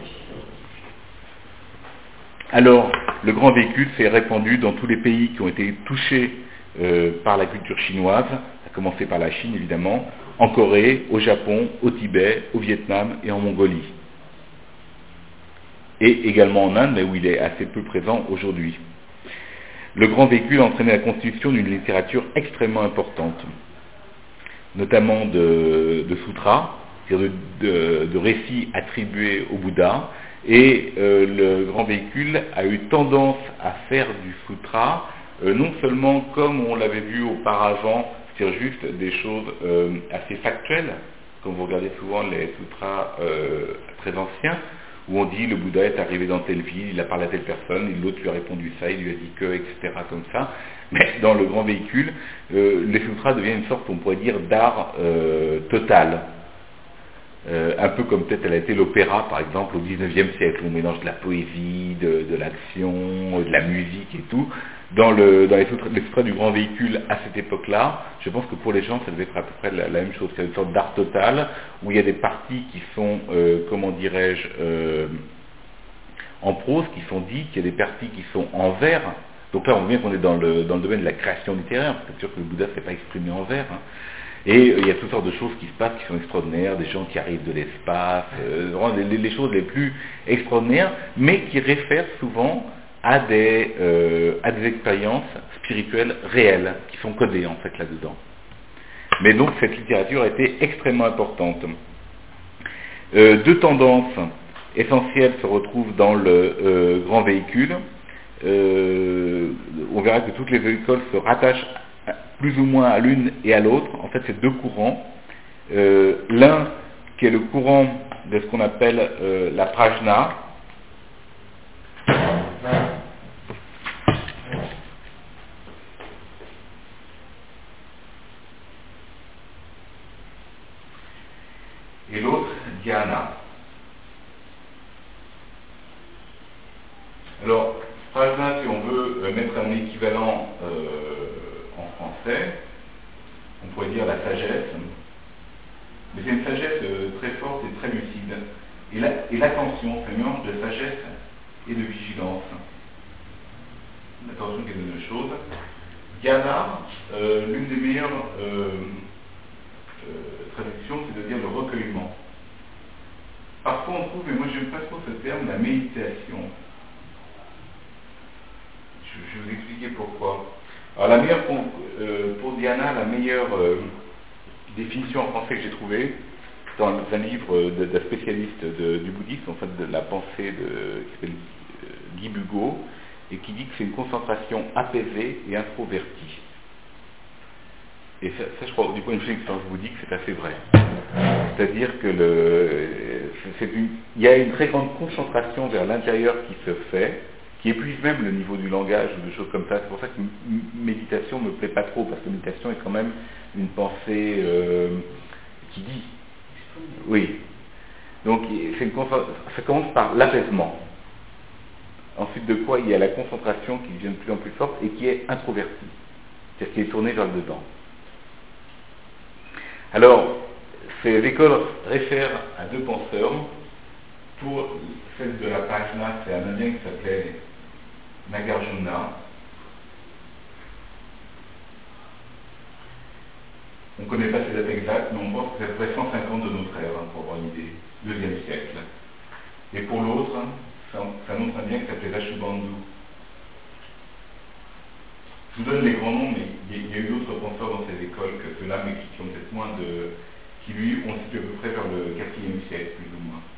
Alors, le grand véhicule s'est répandu dans tous les pays qui ont été touchés par la culture chinoise, à commencer par la Chine évidemment, en Corée, au Japon, au Tibet, au Vietnam et en Mongolie. Et également en Inde, mais où il est assez peu présent aujourd'hui. le grand véhicule a entraîné la constitution d'une littérature extrêmement importante, notamment de sutras, c'est-à-dire de récits attribués au Bouddha, et le grand véhicule a eu tendance à faire du sutra non seulement comme on l'avait vu auparavant, c'est-à-dire juste des choses assez factuelles, comme vous regardez souvent les sutras très anciens, où on dit le Bouddha est arrivé dans telle ville, il a parlé à telle personne, et l'autre lui a répondu ça, il lui a dit que, etc. comme ça. Mais dans le grand véhicule, les sutras deviennent une sorte, on pourrait dire, d'art total. Un peu comme peut-être elle a été l'opéra, par exemple, au XIXe siècle, où on mélange de la poésie, de l'action, de la musique et tout. Dans les sutras du grand véhicule à cette époque-là, je pense que pour les gens, ça devait être à peu près la même chose. C'est une sorte d'art total, où il y a des parties qui sont, comment dirais-je, en prose, qui sont dites, il y a des parties qui sont en vers. Donc là, on voit bien qu'on est dans le domaine de la création littéraire, parce que c'est sûr que le Bouddha ne s'est pas exprimé en vers. Hein. Et il y a toutes sortes de choses qui se passent, qui sont extraordinaires, des gens qui arrivent de l'espace, les choses les plus extraordinaires, mais qui réfèrent souvent à des expériences spirituelles réelles, qui sont codées en fait là-dedans. Mais donc cette littérature a été extrêmement importante. Deux tendances essentielles se retrouvent dans le grand véhicule. On verra que toutes les écoles se rattachent plus ou moins à l'une et à l'autre. En fait, c'est deux courants. L'un qui est le courant de ce qu'on appelle la prajna, et l'autre dhyana. Alors, prajna, si on veut mettre un équivalent en français, on pourrait dire la sagesse, mais c'est une sagesse très forte et très lucide. Et l'attention, c'est un mélange de sagesse et de vigilance. L'attention qui est de deux choses. Dhyana, l'une des meilleures traductions, c'est de dire le recueillement. Parfois on trouve, et moi je n'aime pas trop ce terme, la méditation. Je vais vous expliquer pourquoi. Alors la meilleure, pour Dhyana, la meilleure définition en français que j'ai trouvée, dans un livre d'un spécialiste du bouddhisme, en fait de la pensée qui s'appelle Guy Bugeaud, et qui dit que c'est une concentration apaisée et introvertie. Et ça, je crois, du point de vue de l'expérience bouddhique, c'est assez vrai. C'est-à-dire que il y a une très grande concentration vers l'intérieur qui se fait, qui épuise même le niveau du langage ou des choses comme ça. C'est pour ça que méditation ne me plaît pas trop, parce que méditation est quand même une pensée qui dit. Oui. Donc ça commence par l'apaisement. Ensuite de quoi il y a la concentration qui devient de plus en plus forte et qui est introvertie. C'est-à-dire qui est tournée vers le dedans. Alors, ces écoles réfèrent à deux penseurs. Pour celle de la Prajna, c'est un Indien qui s'appelait Nagarjuna. On ne connaît pas ses dates exactes, mais on pense que c'est à peu près 150 de notre ère, pour avoir une idée, 2e siècle. Et pour l'autre, c'est un autre Indien qui s'appelait Vasubandhu. Je vous donne les grands noms, mais il y a eu d'autres penseurs dans ces écoles que ceux-là, mais qui ont peut-être moins de... qui lui ont situé à peu près vers le 4e siècle, plus ou moins.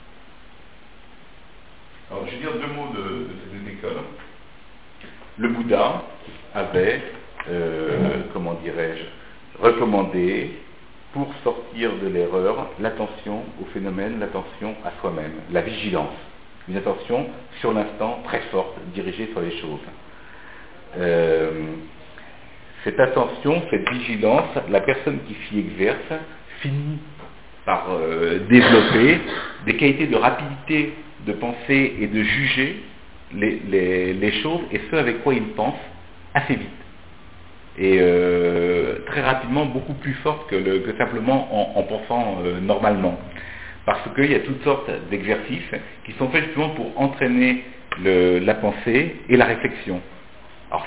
Alors, je vais dire deux mots de ces deux écoles. Le Bouddha avait, comment dirais-je, recommandé, pour sortir de l'erreur, l'attention au phénomène, l'attention à soi-même, la vigilance. Une attention sur l'instant très forte, dirigée sur les choses. Cette attention, cette vigilance, la personne qui s'y exerce finit par développer des qualités de rapidité de penser et de juger les choses, et ce avec quoi il pense assez vite. Et très rapidement, beaucoup plus forte que simplement en pensant normalement. Parce qu'il y a toutes sortes d'exercices qui sont faits justement pour entraîner la pensée et la réflexion. Alors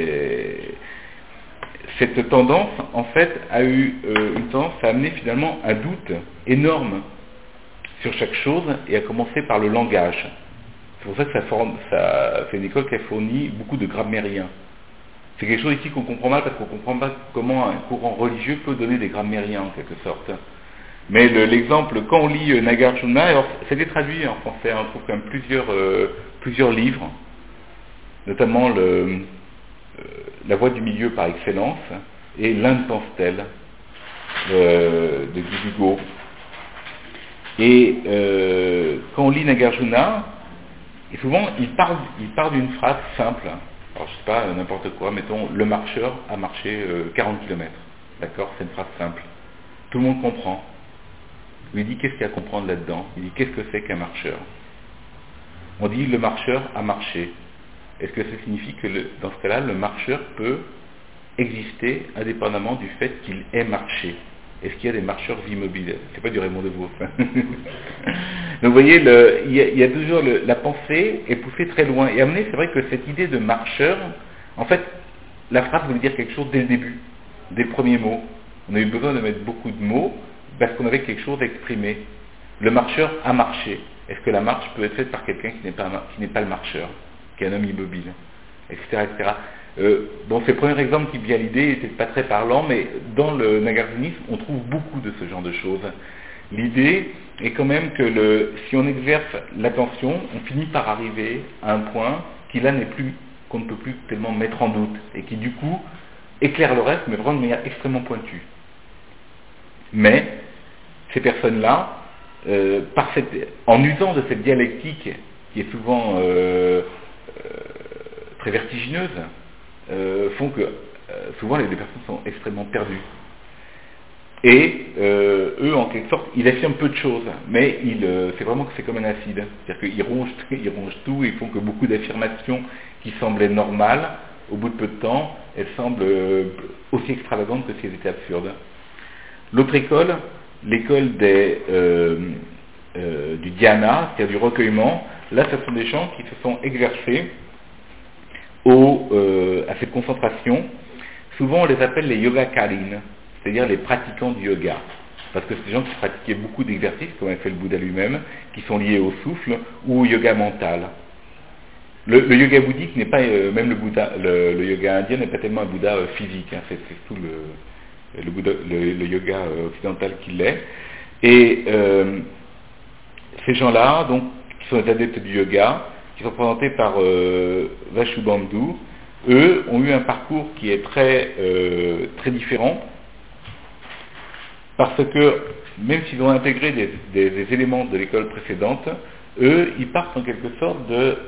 cette tendance, en fait, a eu une tendance à amener finalement un doute énorme sur chaque chose, et à commencer par le langage. C'est pour ça que ça fait une école qui a fourni beaucoup de grammairiens. C'est quelque chose ici qu'on comprend mal parce qu'on ne comprend pas comment un courant religieux peut donner des grammairiens en quelque sorte. Mais l'exemple, quand on lit Nagarjuna, alors c'était traduit en français, on trouve quand même plusieurs livres, notamment La Voie du Milieu par excellence et L'Inde pense-t-elle de Guy Hugo. Et quand on lit Nagarjuna, et souvent il part d'une phrase simple. Alors je sais pas, n'importe quoi, mettons, le marcheur a marché 40 km. D'accord, c'est une phrase simple. Tout le monde comprend. Il dit qu'est-ce qu'il y a à comprendre là-dedans? Il dit qu'est-ce que c'est qu'un marcheur? On dit le marcheur a marché. Est-ce que ça signifie que dans ce cas-là, le marcheur peut exister indépendamment du fait qu'il ait marché? Est-ce qu'il y a des marcheurs immobiles? C'est pas du Raymond Devos. Donc vous voyez, il y a toujours la pensée est poussée très loin. Et amener, c'est vrai que cette idée de marcheur, en fait, la phrase voulait dire quelque chose dès le début, dès le premier mot. On a eu besoin de mettre beaucoup de mots parce qu'on avait quelque chose à exprimer. Le marcheur a marché. Est-ce que la marche peut être faite par quelqu'un qui n'est pas le marcheur, qui est un homme immobile, etc., etc. Dans ces premiers exemples qui vient l'idée n'était pas très parlant, mais dans le nagarjunisme, on trouve beaucoup de ce genre de choses. L'idée est quand même que si on exerce l'attention, on finit par arriver à un point qui là qu'on ne peut plus tellement mettre en doute, et qui du coup éclaire le reste, mais vraiment de manière extrêmement pointue. Mais ces personnes-là, en usant de cette dialectique qui est souvent très vertigineuse, font que souvent les personnes sont extrêmement perdues. Et eux, en quelque sorte, ils affirment peu de choses, mais c'est vraiment que c'est comme un acide. C'est-à-dire qu'ils rongent tout et ils font que beaucoup d'affirmations qui semblaient normales, au bout de peu de temps, elles semblent aussi extravagantes que si elles étaient absurdes. L'autre école, l'école du dhyana, c'est-à-dire du recueillement, là, ce sont des gens qui se sont exercés à cette concentration. Souvent, on les appelle les yogacarines, c'est-à-dire les pratiquants du yoga. Parce que c'est des gens qui pratiquaient beaucoup d'exercices, comme a fait le Bouddha lui-même, qui sont liés au souffle ou au yoga mental. Le yoga bouddhique n'est pas, même le Bouddha, le yoga indien n'est pas tellement un Bouddha physique, hein, c'est tout le yoga occidental qui l'est. Et ces gens-là, donc, qui sont les adeptes du yoga, qui sont présentés par Vasubandhu, eux ont eu un parcours qui est très différent, parce que même s'ils ont intégré des éléments de l'école précédente, eux, ils partent en quelque sorte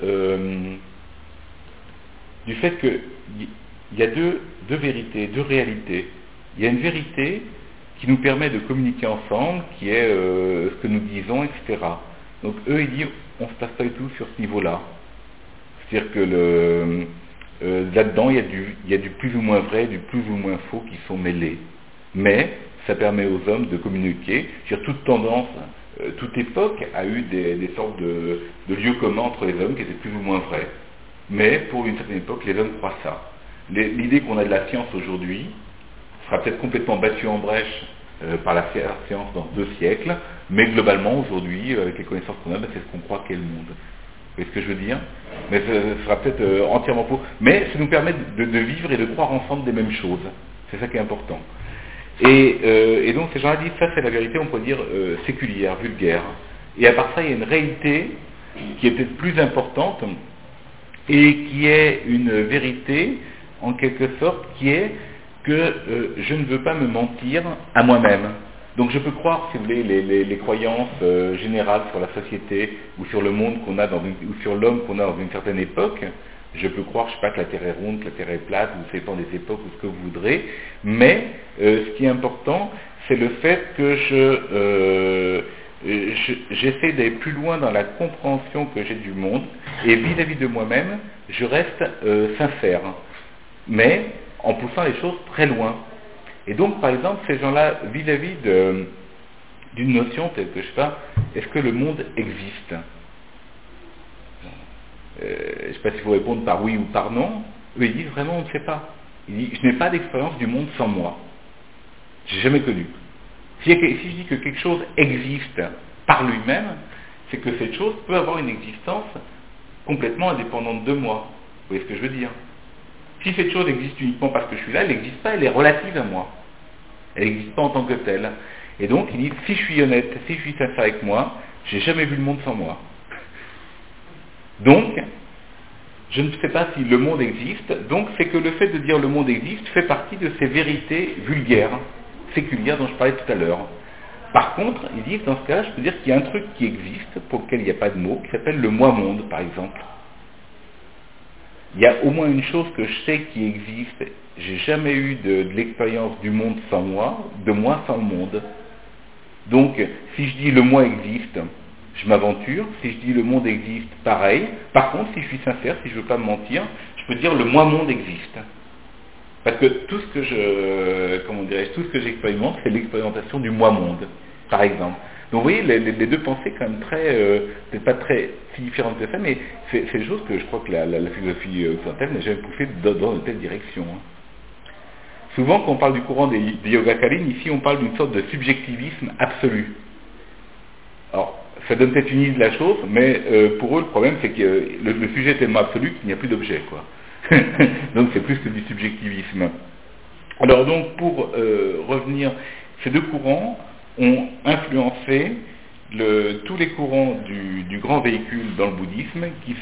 du fait qu'il y a deux vérités, deux réalités. Il y a une vérité qui nous permet de communiquer ensemble, qui est ce que nous disons, etc. Donc eux, ils disent, on ne se passe pas du tout sur ce niveau-là. C'est-à-dire que là-dedans, il y a du plus ou moins vrai, du plus ou moins faux qui sont mêlés. Mais ça permet aux hommes de communiquer. Sur toute tendance, toute époque a eu des sortes de lieux communs entre les hommes qui étaient plus ou moins vrais. Mais pour une certaine époque, les hommes croient ça. L'idée qu'on a de la science aujourd'hui sera peut-être complètement battue en brèche par la science dans 2 siècles, mais globalement aujourd'hui, avec les connaissances qu'on a, c'est ce qu'on croit qu'est le monde. Vous voyez ce que je veux dire? Mais ce sera peut-être entièrement faux. Mais ça nous permet de vivre et de croire ensemble des mêmes choses. C'est ça qui est important. Et donc ces gens-là disent, ça c'est la vérité, on pourrait dire séculière, vulgaire. Et à part ça, il y a une réalité qui est peut-être plus importante et qui est une vérité, en quelque sorte, qui est que je ne veux pas me mentir à moi-même. Donc je peux croire, si vous voulez, les croyances générales sur la société ou sur le monde qu'on a ou sur l'homme qu'on a dans une certaine époque. Je peux croire, je ne sais pas, que la Terre est ronde, que la Terre est plate, ou ça dépend des époques ou ce que vous voudrez. Mais ce qui est important, c'est le fait que j'essaie d'aller plus loin dans la compréhension que j'ai du monde, et vis-à-vis de moi-même, je reste sincère, mais en poussant les choses très loin. Et donc, par exemple, ces gens-là, vis-à-vis d'une notion telle que, je sais pas, est-ce que le monde existe? Je ne sais pas si vous répondre par oui ou par non. Eux, ils disent vraiment, on ne sait pas. Ils disent, je n'ai pas d'expérience du monde sans moi. Je n'ai jamais connu. Si je dis que quelque chose existe par lui-même, c'est que cette chose peut avoir une existence complètement indépendante de moi. Vous voyez ce que je veux dire? Si cette chose existe uniquement parce que je suis là, elle n'existe pas, elle est relative à moi. Elle n'existe pas en tant que telle. Et donc, il dit, si je suis honnête, si je suis sincère avec moi, j'ai jamais vu le monde sans moi. Donc, je ne sais pas si le monde existe, donc c'est que le fait de dire le monde existe fait partie de ces vérités vulgaires, séculières dont je parlais tout à l'heure. Par contre, il dit que dans ce cas-là, je peux dire qu'il y a un truc qui existe, pour lequel il n'y a pas de mot, qui s'appelle le moi-monde, par exemple. Il y a au moins une chose que je sais qui existe, j'ai jamais eu de l'expérience du monde sans moi, de moi sans le monde. Donc, si je dis le moi existe, je m'aventure. Si je dis le monde existe, pareil. Par contre, si je suis sincère, si je ne veux pas me mentir, je peux dire le moi-monde existe. Parce que tout ce que tout ce que j'expérimente, c'est l'expérimentation du moi-monde, par exemple. Donc vous voyez, les deux pensées quand même peut-être pas très si différentes que ça, mais c'est des choses que je crois que la philosophie occidentale n'a jamais poussé dans une telle direction. Hein. Souvent, quand on parle du courant des Yogacarines, ici on parle d'une sorte de subjectivisme absolu. Alors, ça donne peut-être une idée de la chose, mais pour eux, le problème, c'est que le sujet est tellement absolu qu'il n'y a plus d'objet, quoi. Donc, c'est plus que du subjectivisme. Alors, donc, pour revenir, ces deux courants ont influencé tous les courants du grand véhicule dans le bouddhisme qui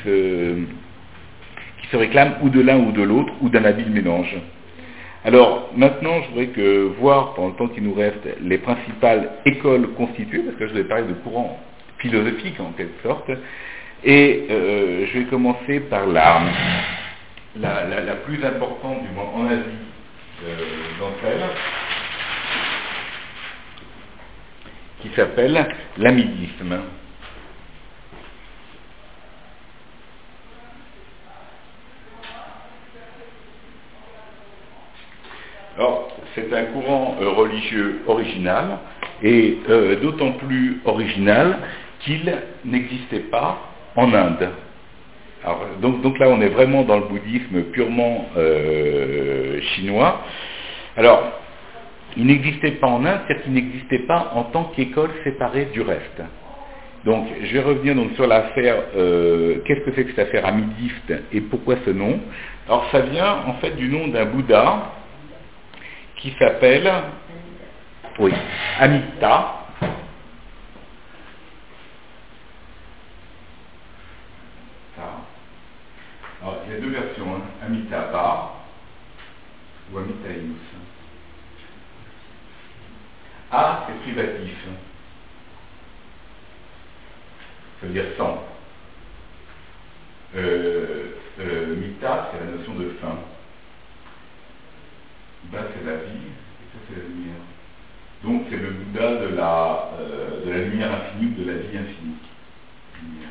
se réclament ou de l'un ou de l'autre, ou d'un habile mélange. Alors, maintenant, je voudrais voir, pendant le temps qu'il nous reste, les principales écoles constituées, parce que je vais parler de courants philosophiques en quelque sorte, et je vais commencer par la plus importante, du moins en Asie, d'entre elles, qui s'appelle l'amidisme. Alors, c'est un courant religieux original, et d'autant plus original qu'il n'existait pas en Inde. Alors, donc là, on est vraiment dans le bouddhisme purement chinois. Alors, il n'existait pas en Inde, c'est-à-dire qu'il n'existait pas en tant qu'école séparée du reste. Donc, je vais revenir donc sur l'affaire, qu'est-ce que c'est que cette affaire amidiste et pourquoi ce nom. Alors, ça vient en fait du nom d'un Bouddha qui s'appelle, Amitta. Alors, il y a deux versions, hein. Amitabha ou Amittaïus. A, c'est privatif. Ça veut dire sans. Mita, c'est la notion de fin. Bas, c'est la vie, et ça, c'est la lumière. Donc, c'est le Bouddha de la lumière infinie ou de la vie infinie. Lumière.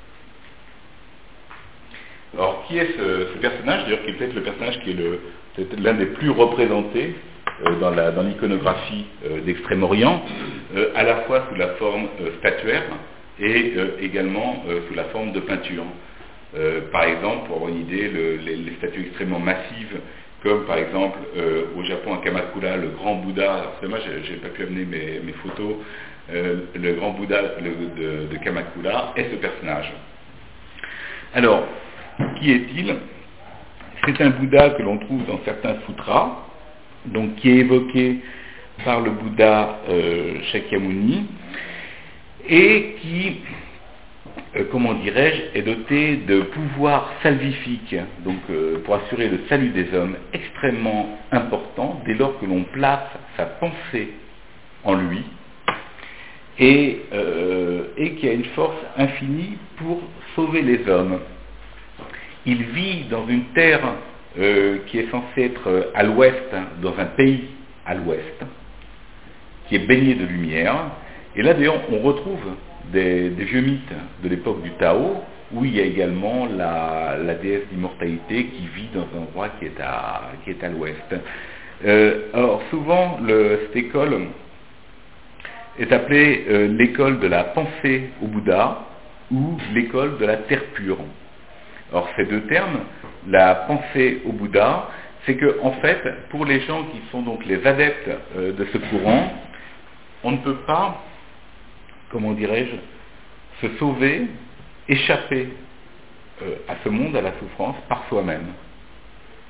Alors, qui est ce personnage, d'ailleurs, qui est peut-être le personnage qui est peut-être l'un des plus représentés dans l'iconographie d'Extrême-Orient, à la fois sous la forme statuaire et également sous la forme de peinture. Par exemple, pour avoir une idée, les statues extrêmement massives, comme par exemple au Japon à Kamakura, le grand Bouddha, alors c'est dommage, j'ai pas pu amener mes photos, le grand Bouddha de Kamakura est ce personnage. Alors, qui est-il? C'est un Bouddha que l'on trouve dans certains sutras, donc qui est évoqué par le Bouddha Shakyamuni, et qui, comment dirais-je, est doté de pouvoirs salvifiques, donc pour assurer le salut des hommes, extrêmement important dès lors que l'on place sa pensée en lui, et qui a une force infinie pour sauver les hommes. Il vit dans une terre qui est censée être à l'ouest, dans un pays à l'ouest, qui est baigné de lumière. Et là, d'ailleurs, on retrouve des vieux mythes de l'époque du Tao, où il y a également la déesse d'immortalité qui vit dans un endroit qui est à l'ouest. Alors, souvent, cette école est appelée l'école de la pensée au Bouddha, ou l'école de la terre pure. Alors, ces deux termes, la pensée au Bouddha, c'est que, en fait, pour les gens qui sont donc les adeptes de ce courant, on ne peut pas, comment dirais-je, se sauver, échapper à ce monde, à la souffrance, par soi-même.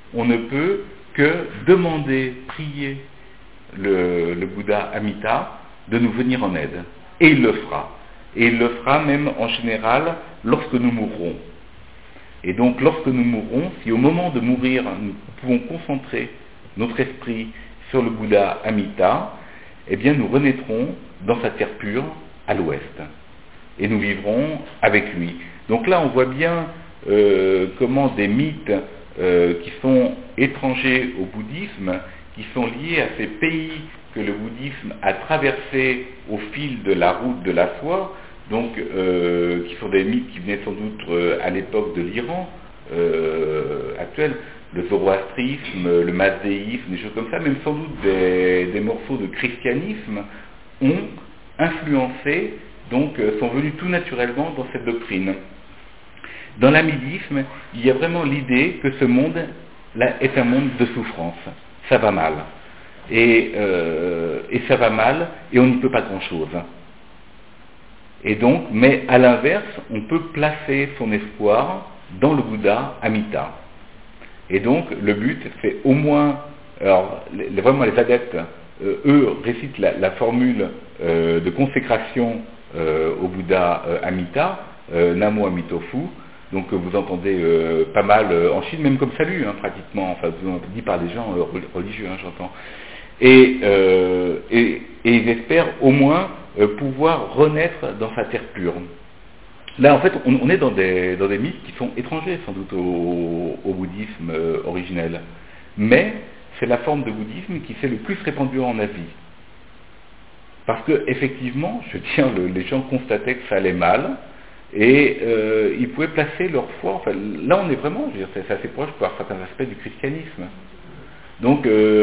on ne peut que demander, prier le Bouddha Amita de nous venir en aide. Et il le fera. Et il le fera même en général lorsque nous mourrons. Et donc lorsque nous mourrons, si au moment de mourir nous pouvons concentrer notre esprit sur le Bouddha Amita, eh bien nous renaîtrons dans sa terre pure à l'ouest. Et nous vivrons avec lui. Donc là on voit bien comment des mythes qui sont étrangers au bouddhisme, qui sont liés à ces pays que le bouddhisme a traversés au fil de la route de la foi, donc qui sont des mythes qui venaient sans doute à l'époque de l'Iran actuel, le zoroastrisme, le mazdéisme, des choses comme ça, même sans doute des morceaux de christianisme ont influencé, donc sont venus tout naturellement dans cette doctrine. Dans l'amidisme, il y a vraiment l'idée que ce monde là est un monde de souffrance, ça va mal. Et ça va mal, et on n'y peut pas grand-chose. Et donc, mais à l'inverse, on peut placer son espoir dans le Bouddha Amita. Et donc, le but, c'est au moins, alors, vraiment les adeptes, eux récitent la formule de consécration au Bouddha Amita, Namo Amitofu, donc vous entendez pas mal en Chine, même comme salut, hein, pratiquement, enfin, dit par des gens religieux, hein, j'entends. Et ils espèrent au moins pouvoir renaître dans sa terre pure. Là, en fait, on est dans des mythes qui sont étrangers, sans doute, au bouddhisme originel. Mais c'est la forme de bouddhisme qui s'est le plus répandue en Asie. Parce que, effectivement, les gens constataient que ça allait mal, et ils pouvaient placer leur foi. Enfin, là, on est vraiment, je veux dire, c'est assez proche par certains aspects du christianisme. Donc,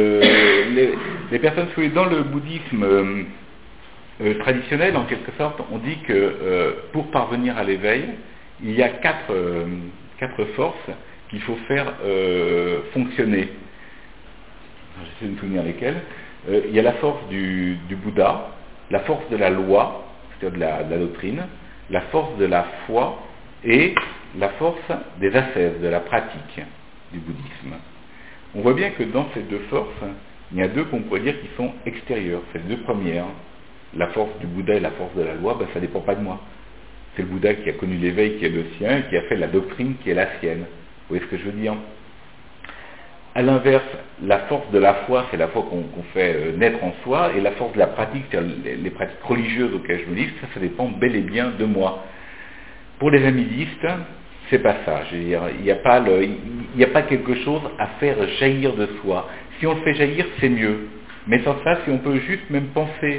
les personnes qui sont dans le bouddhisme traditionnel, en quelque sorte, on dit que pour parvenir à l'éveil, il y a quatre forces qu'il faut faire fonctionner. J'essaie de me souvenir lesquelles. Il y a la force du Bouddha, la force de la loi, c'est-à-dire de la doctrine, la force de la foi et la force des ascèses, de la pratique du bouddhisme. On voit bien que dans ces deux forces, il y a deux qu'on pourrait dire qui sont extérieures. C'est les deux premières. La force du Bouddha et la force de la loi, ça ne dépend pas de moi. C'est le Bouddha qui a connu l'éveil qui est le sien et qui a fait la doctrine qui est la sienne. Vous voyez ce que je veux dire? À l'inverse, la force de la foi, c'est la foi qu'on fait naître en soi, et la force de la pratique, c'est-à-dire les pratiques religieuses auxquelles je me livre, ça dépend bel et bien de moi. Pour les amidistes, c'est pas ça. Je veux dire, il n'y a pas quelque chose à faire jaillir de soi. Si on le fait jaillir, c'est mieux. Mais sans ça, si on peut juste même penser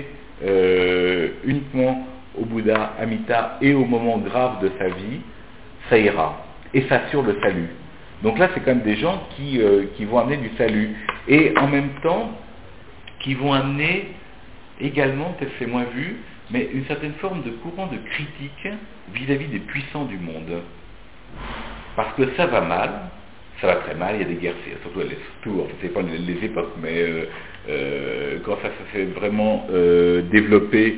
uniquement au Bouddha Amita et au moment grave de sa vie, ça ira. Et ça assure le salut. Donc là, c'est quand même des gens qui vont amener du salut. Et en même temps, qui vont amener également, peut-être c'est moins vu, mais une certaine forme de courant de critique vis-à-vis des puissants du monde. Parce que ça va mal, ça va très mal, il y a des guerres, surtout enfin, c'est pas les époques, mais quand ça s'est vraiment développé,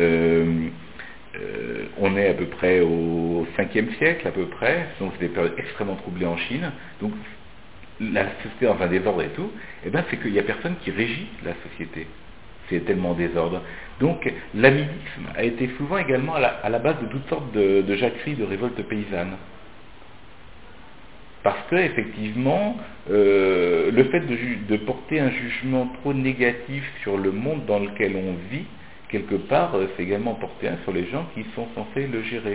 on est à peu près au 5e siècle, à peu près, donc c'est des périodes extrêmement troublées en Chine, donc la société dans un désordre et tout, et bien c'est qu'il n'y a personne qui régit la société. C'est tellement désordre. Donc l'amidisme a été souvent également à la base de toutes sortes de jacqueries, de révoltes paysannes. Parce que effectivement, le fait de porter un jugement trop négatif sur le monde dans lequel on vit, quelque part, c'est également porter un sur les gens qui sont censés le gérer.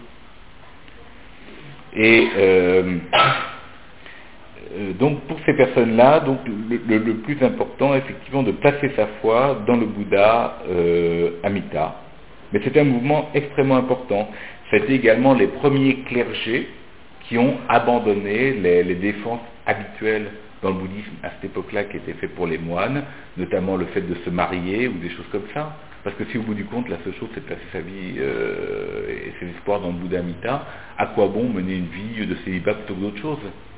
Et donc pour ces personnes-là, donc le plus important, effectivement, de placer sa foi dans le Bouddha Amita. Mais c'était un mouvement extrêmement important. C'était également les premiers clergés qui ont abandonné les défenses habituelles dans le bouddhisme à cette époque-là qui étaient faites pour les moines, notamment le fait de se marier ou des choses comme ça. Parce que si au bout du compte, la seule chose c'est de placer sa vie et ses espoirs dans le Bouddha Amita, à quoi bon mener une vie de célibat plutôt que d'autres choses?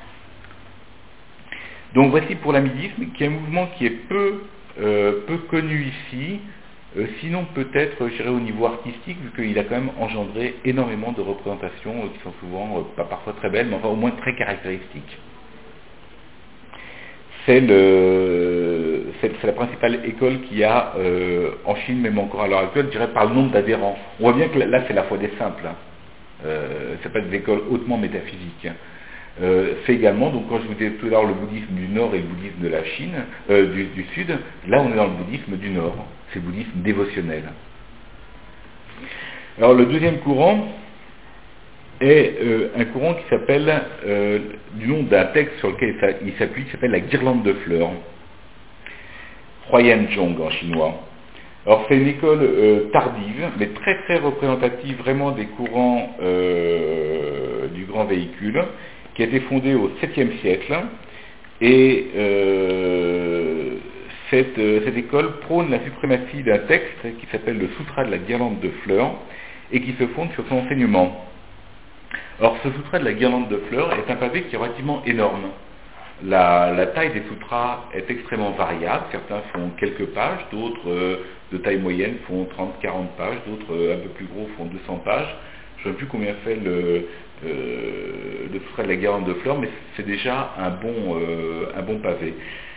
Donc voici pour l'amidisme, qui est un mouvement qui est peu connu ici, sinon peut-être, je dirais, au niveau artistique, vu qu'il a quand même engendré énormément de représentations qui sont souvent, pas parfois très belles, mais enfin au moins très caractéristiques. c'est la principale école qu'il y a en Chine, même encore à l'heure actuelle, je dirais par le nombre d'adhérents. On voit bien que là, c'est la foi des simples. C'est pas des écoles hautement métaphysiques. C'est également, donc quand je vous disais tout à l'heure le bouddhisme du Nord et le bouddhisme de la Chine, du Sud, là on est dans le bouddhisme du Nord, c'est le bouddhisme dévotionnel. Alors le deuxième courant est un courant qui s'appelle, du nom d'un texte sur lequel il s'appuie, qui s'appelle la guirlande de fleurs, Huayanzhong en chinois. Alors c'est une école tardive, mais très très représentative vraiment des courants du grand véhicule, qui a été fondée au 7e siècle, et cette école prône la suprématie d'un texte qui s'appelle le Sutra de la guirlande de fleurs, et qui se fonde sur son enseignement. Alors ce Sutra de la guirlande de fleurs est un pavé qui est relativement énorme. La taille des sutras est extrêmement variable, certains font quelques pages, d'autres de taille moyenne font 30-40 pages, d'autres un peu plus gros font 200 pages. Je ne sais plus combien fait le Sutra de la guirlande de fleurs, mais c'est déjà un bon pavé.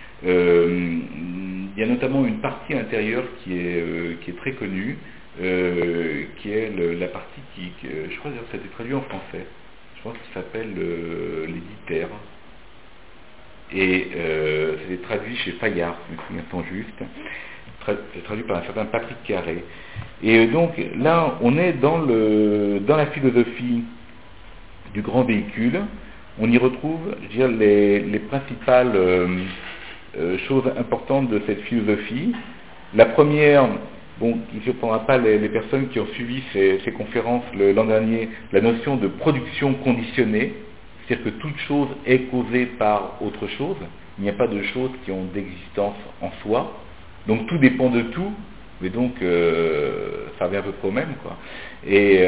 Il y a notamment une partie intérieure qui est très connue, qui est la partie qui je crois que ça a été traduit en français. Je pense qu'il s'appelle les 10 terres. Et c'est traduit chez Fayard, si je me souviens juste, c'est traduit par un certain Patrick Carré. Et donc là, on est dans la philosophie du grand véhicule. On y retrouve, je veux dire, les principales choses importantes de cette philosophie. La première, bon, qui ne surprendra pas les personnes qui ont suivi ces conférences l'an dernier, la notion de production conditionnée. C'est-à-dire que toute chose est causée par autre chose. Il n'y a pas de choses qui ont d'existence en soi. Donc tout dépend de tout, mais donc ça revient un peu près au même, quoi. Et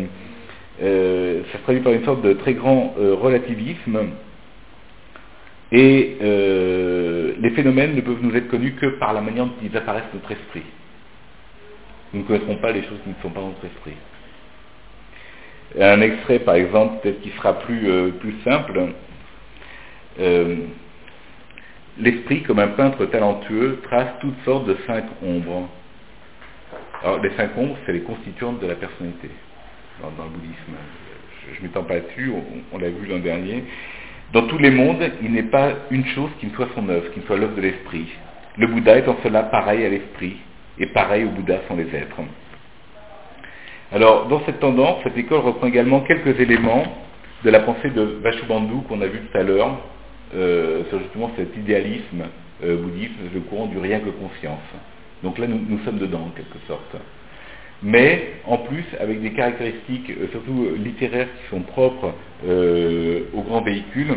ça se traduit par une sorte de très grand relativisme. Et les phénomènes ne peuvent nous être connus que par la manière dont ils apparaissent dans notre esprit. Nous ne connaîtrons pas les choses qui ne sont pas dans notre esprit. Un extrait, par exemple, peut-être qui sera plus simple. L'esprit, comme un peintre talentueux, trace toutes sortes de 5 ombres. Alors, les 5 ombres, c'est les constituantes de la personnalité dans le bouddhisme. Je ne m'étends pas dessus, on l'a vu l'an dernier. Dans tous les mondes, il n'est pas une chose qui ne soit son œuvre, qui ne soit l'œuvre de l'esprit. Le Bouddha est en cela pareil à l'esprit, et pareil au Bouddha sont les êtres. Alors, dans cette tendance, cette école reprend également quelques éléments de la pensée de Vasubandhu qu'on a vu tout à l'heure, sur justement cet idéalisme bouddhiste, le courant du rien que conscience. Donc là, nous sommes dedans, en quelque sorte. Mais, en plus, avec des caractéristiques, surtout littéraires, qui sont propres au grand véhicule,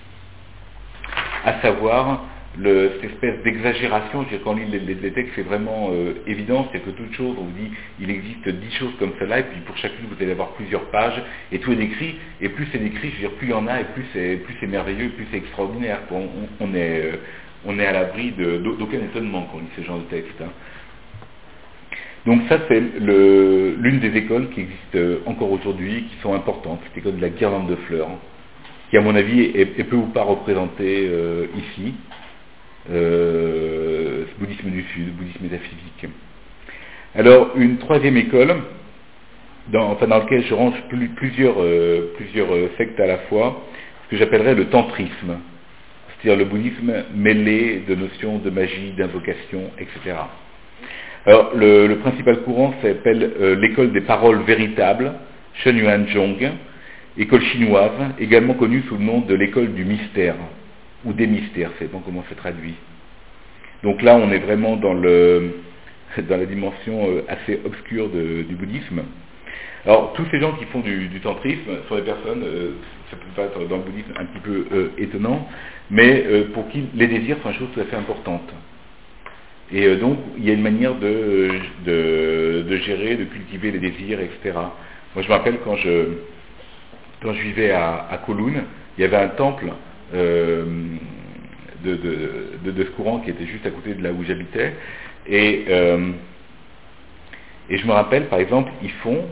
à savoir cette espèce d'exagération. Je veux dire, quand on lit les textes, c'est vraiment évident, c'est que toute chose, on vous dit, il existe 10 choses comme cela, et puis pour chacune, vous allez avoir plusieurs pages, et tout est décrit, et plus c'est décrit, je veux dire, plus il y en a, et plus c'est merveilleux, et plus c'est extraordinaire. On est à l'abri d'aucun étonnement quand on lit ce genre de texte. Hein. Donc ça, c'est l'une des écoles qui existent encore aujourd'hui, qui sont importantes, cette école de la guirlande de fleurs, qui, à mon avis, est peu ou pas représentée ici. Ce bouddhisme du Sud, le bouddhisme métaphysique. Alors, une troisième école, dans laquelle je range plusieurs sectes à la fois, ce que j'appellerais le tantrisme, c'est-à-dire le bouddhisme mêlé de notions de magie, d'invocation, etc. Alors, le principal courant s'appelle l'école des paroles véritables, Shen Yuanzhong, école chinoise, également connue sous le nom de l'école du mystère, ou des mystères, c'est bon comment c'est traduit. Donc là, on est vraiment dans la dimension assez obscure du bouddhisme. Alors, tous ces gens qui font du tantrisme sont des personnes, ça peut pas être dans le bouddhisme un petit peu étonnant, mais pour qui les désirs sont une chose tout à fait importante. Et donc, il y a une manière de gérer, de cultiver les désirs, etc. Moi, je me rappelle quand je vivais à Kowloon, il y avait un temple de ce courant qui était juste à côté de là où j'habitais, et je me rappelle, par exemple, ils font,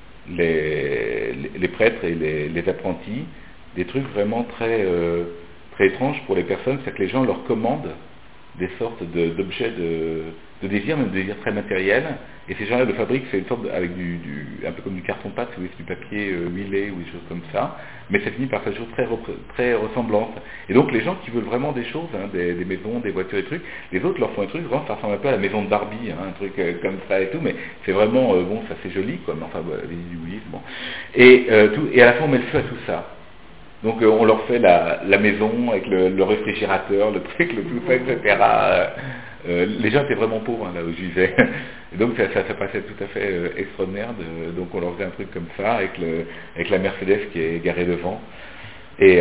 les prêtres et les apprentis, des trucs vraiment très très étrange pour les personnes, c'est que les gens leur commandent des sortes d'objets de désir, même de désir très matériel, et ces gens-là le fabriquent, c'est une sorte avec un peu comme du carton-pâte, vous voyez, c'est du papier huilé ou des choses comme ça, mais ça finit par faire des choses très ressemblantes. Et donc les gens qui veulent vraiment des choses, hein, des maisons, des voitures, des trucs, les autres leur font un truc, vraiment, ça ressemble un peu à la maison de Barbie, hein, un truc comme ça et tout, mais c'est vraiment, bon, ça c'est joli, quoi, mais enfin, voilà, du bouddhisme, bon. Et à la fin on met le feu à tout ça. Donc on leur fait la maison avec le réfrigérateur, le truc, le tout ça, etc. Les gens étaient vraiment pauvres, hein, là où je vivais. Et donc ça passait tout à fait extraordinaire. Donc on leur faisait un truc comme ça avec la Mercedes qui est garée devant. Et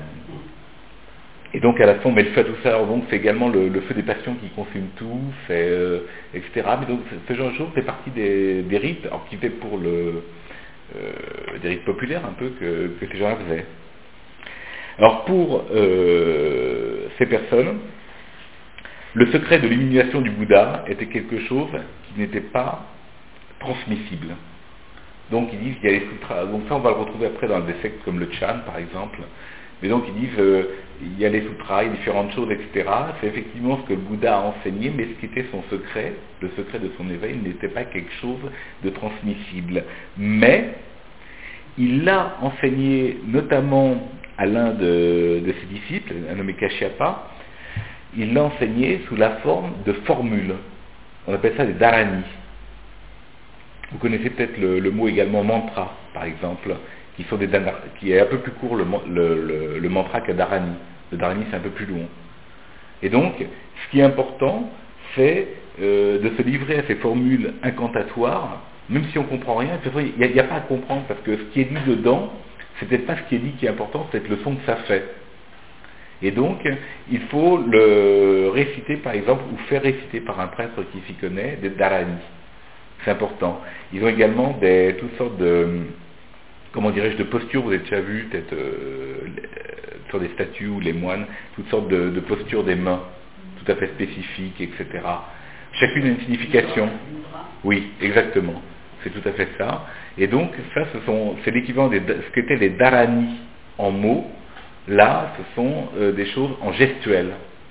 donc à la fin on met le feu à tout ça. Alors, donc c'est également le feu des passions qui consume tout, etc. Mais donc ce genre de choses fait partie des rites, alors qui étaient pour des rites populaires un peu que ces gens-là faisaient. Alors pour ces personnes, le secret de l'illumination du Bouddha était quelque chose qui n'était pas transmissible. Donc ils disent qu'il y a les sutras, donc ça on va le retrouver après dans des sectes comme le Chan par exemple, mais donc ils disent il y a les sutras, il y a différentes choses, etc. C'est effectivement ce que le Bouddha a enseigné, mais ce qui était son secret, le secret de son éveil n'était pas quelque chose de transmissible. Mais il l'a enseigné notamment à l'un de ses disciples, un nommé Kashyapa. Il l'a enseigné sous la forme de formules. On appelle ça des dharani. Vous connaissez peut-être le mot également mantra, par exemple, qui est un peu plus court le mantra que dharani. Le dharani c'est un peu plus long. Et donc, ce qui est important, c'est de se livrer à ces formules incantatoires, même si on ne comprend rien. Il n'y a pas à comprendre, parce que ce qui est dit dedans, c'est peut-être pas ce qui est dit qui est important, c'est peut-être le son que ça fait. Et donc, il faut le réciter, par exemple, ou faire réciter par un prêtre qui s'y connaît, des dharani. C'est important. Ils ont également toutes sortes de postures, vous avez déjà vu, peut-être sur des statues ou les moines, toutes sortes de postures des mains, tout à fait spécifiques, etc. Chacune a une signification. Oui, exactement. C'est tout à fait ça. Et donc, ça, c'est l'équivalent de ce qu'étaient les dharani en mots. Là, ce sont des choses en gestuel.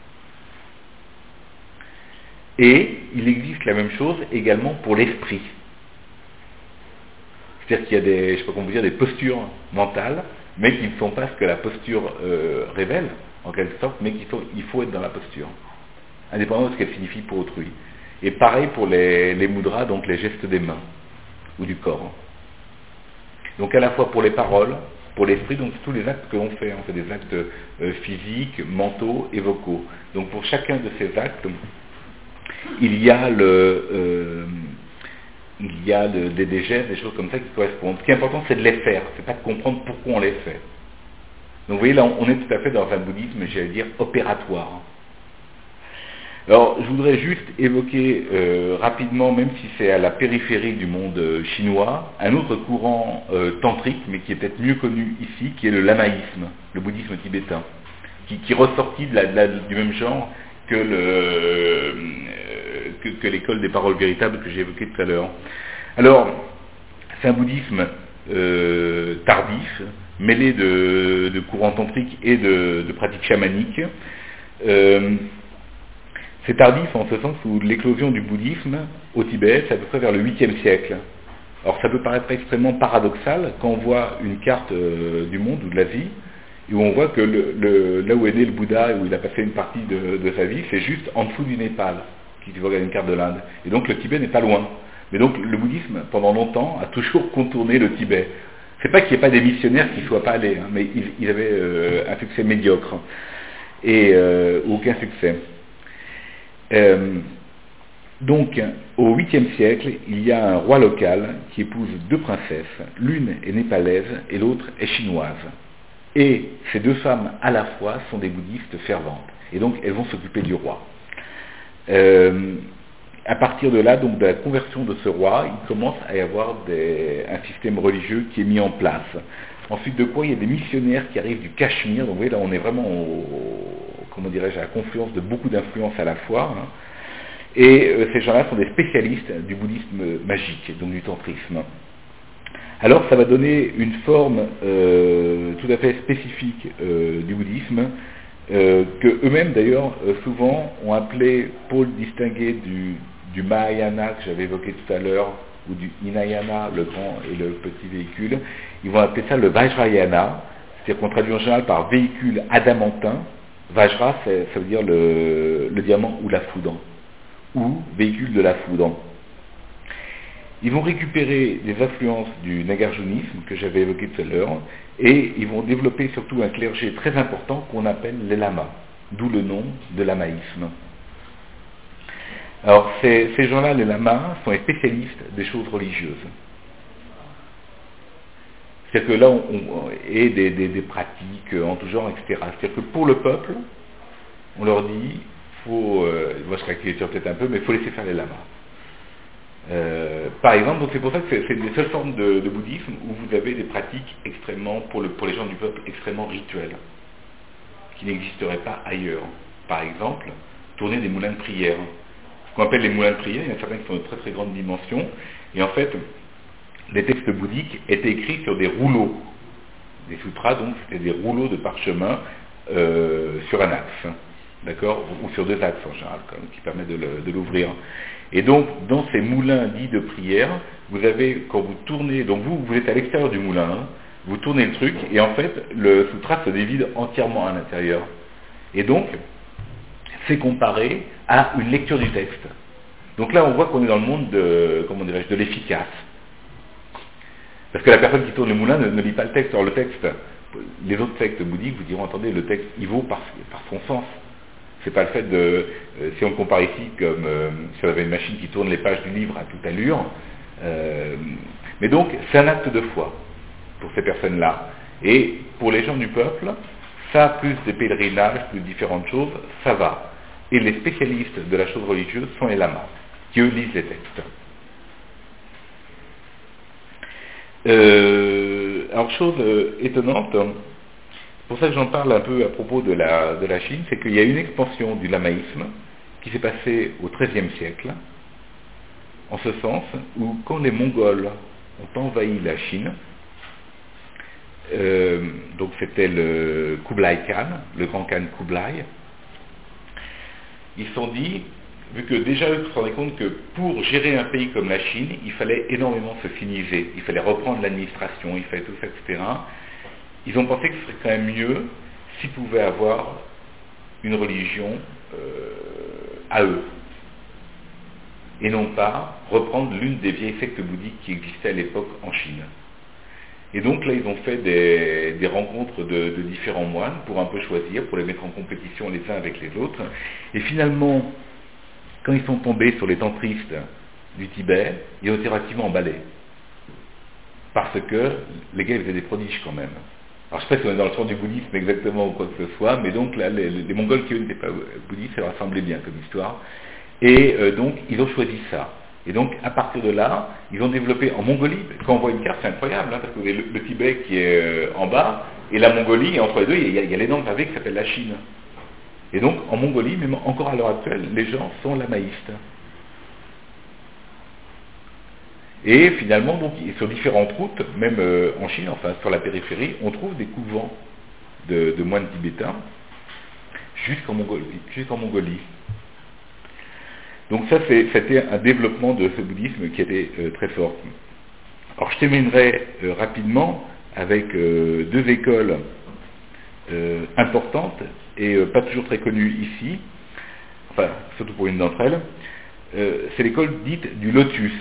Et il existe la même chose également pour l'esprit. C'est-à-dire qu'il y a je sais pas comment dire, des postures mentales, mais qui ne sont pas ce que la posture révèle, en quelque sorte, mais il faut être dans la posture, indépendamment de ce qu'elle signifie pour autrui. Et pareil pour les mudras, donc les gestes des mains ou du corps. Donc à la fois pour les paroles, pour l'esprit, donc tous les actes que l'on fait, on fait des actes physiques, mentaux et vocaux. Donc pour chacun de ces actes, il y a des gestes, des choses comme ça qui correspondent. Ce qui est important, c'est de les faire, c'est pas de comprendre pourquoi on les fait. Donc vous voyez, là, on est tout à fait dans un bouddhisme, j'allais dire, opératoire. Alors, je voudrais juste évoquer rapidement, même si c'est à la périphérie du monde chinois, un autre courant tantrique, mais qui est peut-être mieux connu ici, qui est le lamaïsme, le bouddhisme tibétain, qui ressortit du même genre que l'école des paroles véritables que j'ai évoquée tout à l'heure. Alors, c'est un bouddhisme tardif, mêlé de courants tantriques et de pratiques chamaniques. C'est tardif en ce sens où l'éclosion du bouddhisme au Tibet, c'est à peu près vers le 8e siècle. Alors ça peut paraître extrêmement paradoxal quand on voit une carte du monde ou de l'Asie, et où on voit que là où est né le Bouddha, où il a passé une partie de sa vie, c'est juste en dessous du Népal, si vous regardez une carte de l'Inde. Et donc le Tibet n'est pas loin. Mais donc le bouddhisme, pendant longtemps, a toujours contourné le Tibet. C'est pas qu'il n'y ait pas des missionnaires qui ne soient pas allés, hein, mais ils avaient un succès médiocre, et aucun succès. Donc, au 8e siècle, il y a un roi local qui épouse deux princesses. L'une est népalaise et l'autre est chinoise. Et ces deux femmes, à la fois, sont des bouddhistes ferventes. Et donc, elles vont s'occuper du roi. À partir de là, donc de la conversion de ce roi, il commence à y avoir un système religieux qui est mis en place. Ensuite de quoi, il y a des missionnaires qui arrivent du Cachemire. Donc vous voyez, là, on est vraiment à la confluence de beaucoup d'influences à la fois. Hein. Et ces gens-là sont des spécialistes du bouddhisme magique, donc du tantrisme. Alors ça va donner une forme tout à fait spécifique du bouddhisme, que eux-mêmes d'ailleurs souvent ont appelé, pour le distinguer du Mahayana que j'avais évoqué tout à l'heure, ou du Hinayana, le grand et le petit véhicule, ils vont appeler ça le Vajrayana, c'est-à-dire qu'on traduit en général par véhicule adamantin. Vajra, ça veut dire le diamant ou la foudre, ou véhicule de la foudre. Ils vont récupérer des influences du nagarjunisme que j'avais évoqué tout à l'heure, et ils vont développer surtout un clergé très important qu'on appelle les lamas, d'où le nom de lamaïsme. Alors ces gens-là, les lamas, sont les spécialistes des choses religieuses. C'est-à-dire que là, et des pratiques en tout genre, etc. C'est-à-dire que pour le peuple, on leur dit, moi je caricature peut-être un peu, mais il faut laisser faire les lamas. Par exemple, donc c'est pour ça que c'est des seules formes de bouddhisme où vous avez des pratiques extrêmement, pour les gens du peuple, extrêmement rituelles, qui n'existeraient pas ailleurs. Par exemple, tourner des moulins de prière. Ce qu'on appelle les moulins de prière, il y en a certains qui sont de très très grande dimension, et en fait, les textes bouddhiques étaient écrits sur des rouleaux. Des sutras, donc, c'était des rouleaux de parchemin sur un axe, d'accord, ou sur deux axes en général, qui permettent de l'ouvrir. Et donc, dans ces moulins dits de prière, vous avez, quand vous tournez, donc vous êtes à l'extérieur du moulin, hein, vous tournez le truc, et en fait, le sutra se divide entièrement à l'intérieur. Et donc, c'est comparé à une lecture du texte. Donc là, on voit qu'on est dans le monde de l'efficace. Parce que la personne qui tourne le moulin ne lit pas le texte. Alors le texte, les autres textes bouddhiques vous diront, attendez, le texte, il vaut par son sens. C'est pas le fait de, si on compare ici comme si on avait une machine qui tourne les pages du livre à toute allure, mais donc c'est un acte de foi pour ces personnes-là. Et pour les gens du peuple, ça, plus des pèlerinages, plus différentes choses, ça va. Et les spécialistes de la chose religieuse sont les lamas, qui eux lisent les textes. Alors, chose étonnante, c'est pour ça que j'en parle un peu à propos de la Chine, c'est qu'il y a une expansion du lamaïsme qui s'est passée au XIIIe siècle, en ce sens où quand les Mongols ont envahi la Chine, donc c'était le Kublai Khan, le grand Khan Kublai, ils se sont dit, vu que déjà eux se rendaient compte que pour gérer un pays comme la Chine, il fallait énormément se finiser, il fallait reprendre l'administration, il fallait tout ça, etc. Ils ont pensé que ce serait quand même mieux s'ils pouvaient avoir une religion à eux, et non pas reprendre l'une des vieilles sectes bouddhiques qui existaient à l'époque en Chine. Et donc là, ils ont fait des rencontres de différents moines pour un peu choisir, pour les mettre en compétition les uns avec les autres. Et finalement, quand ils sont tombés sur les tantristes du Tibet, ils ont été relativement emballés. Parce que les gars, ils faisaient des prodiges quand même. Alors je ne sais pas si on est dans le sens du bouddhisme exactement ou quoi que ce soit, mais donc là, les Mongols qui eux n'étaient pas bouddhistes, ça leur semblait bien comme histoire. Et donc, ils ont choisi ça. Et donc, à partir de là, ils ont développé en Mongolie, quand on voit une carte, c'est incroyable, hein, parce que vous avez le Tibet qui est en bas, et la Mongolie, et entre les deux, il y a l'énorme pavé qui s'appelle la Chine. Et donc, en Mongolie, même encore à l'heure actuelle, les gens sont lamaïstes. Et finalement, donc, sur différentes routes, même en Chine, enfin sur la périphérie, on trouve des couvents de moines tibétains jusqu'en Mongolie. Donc ça, c'était un développement de ce bouddhisme qui était très fort. Alors je terminerai rapidement avec deux écoles importantes et pas toujours très connues ici, enfin surtout pour une d'entre elles. C'est l'école dite du Lotus.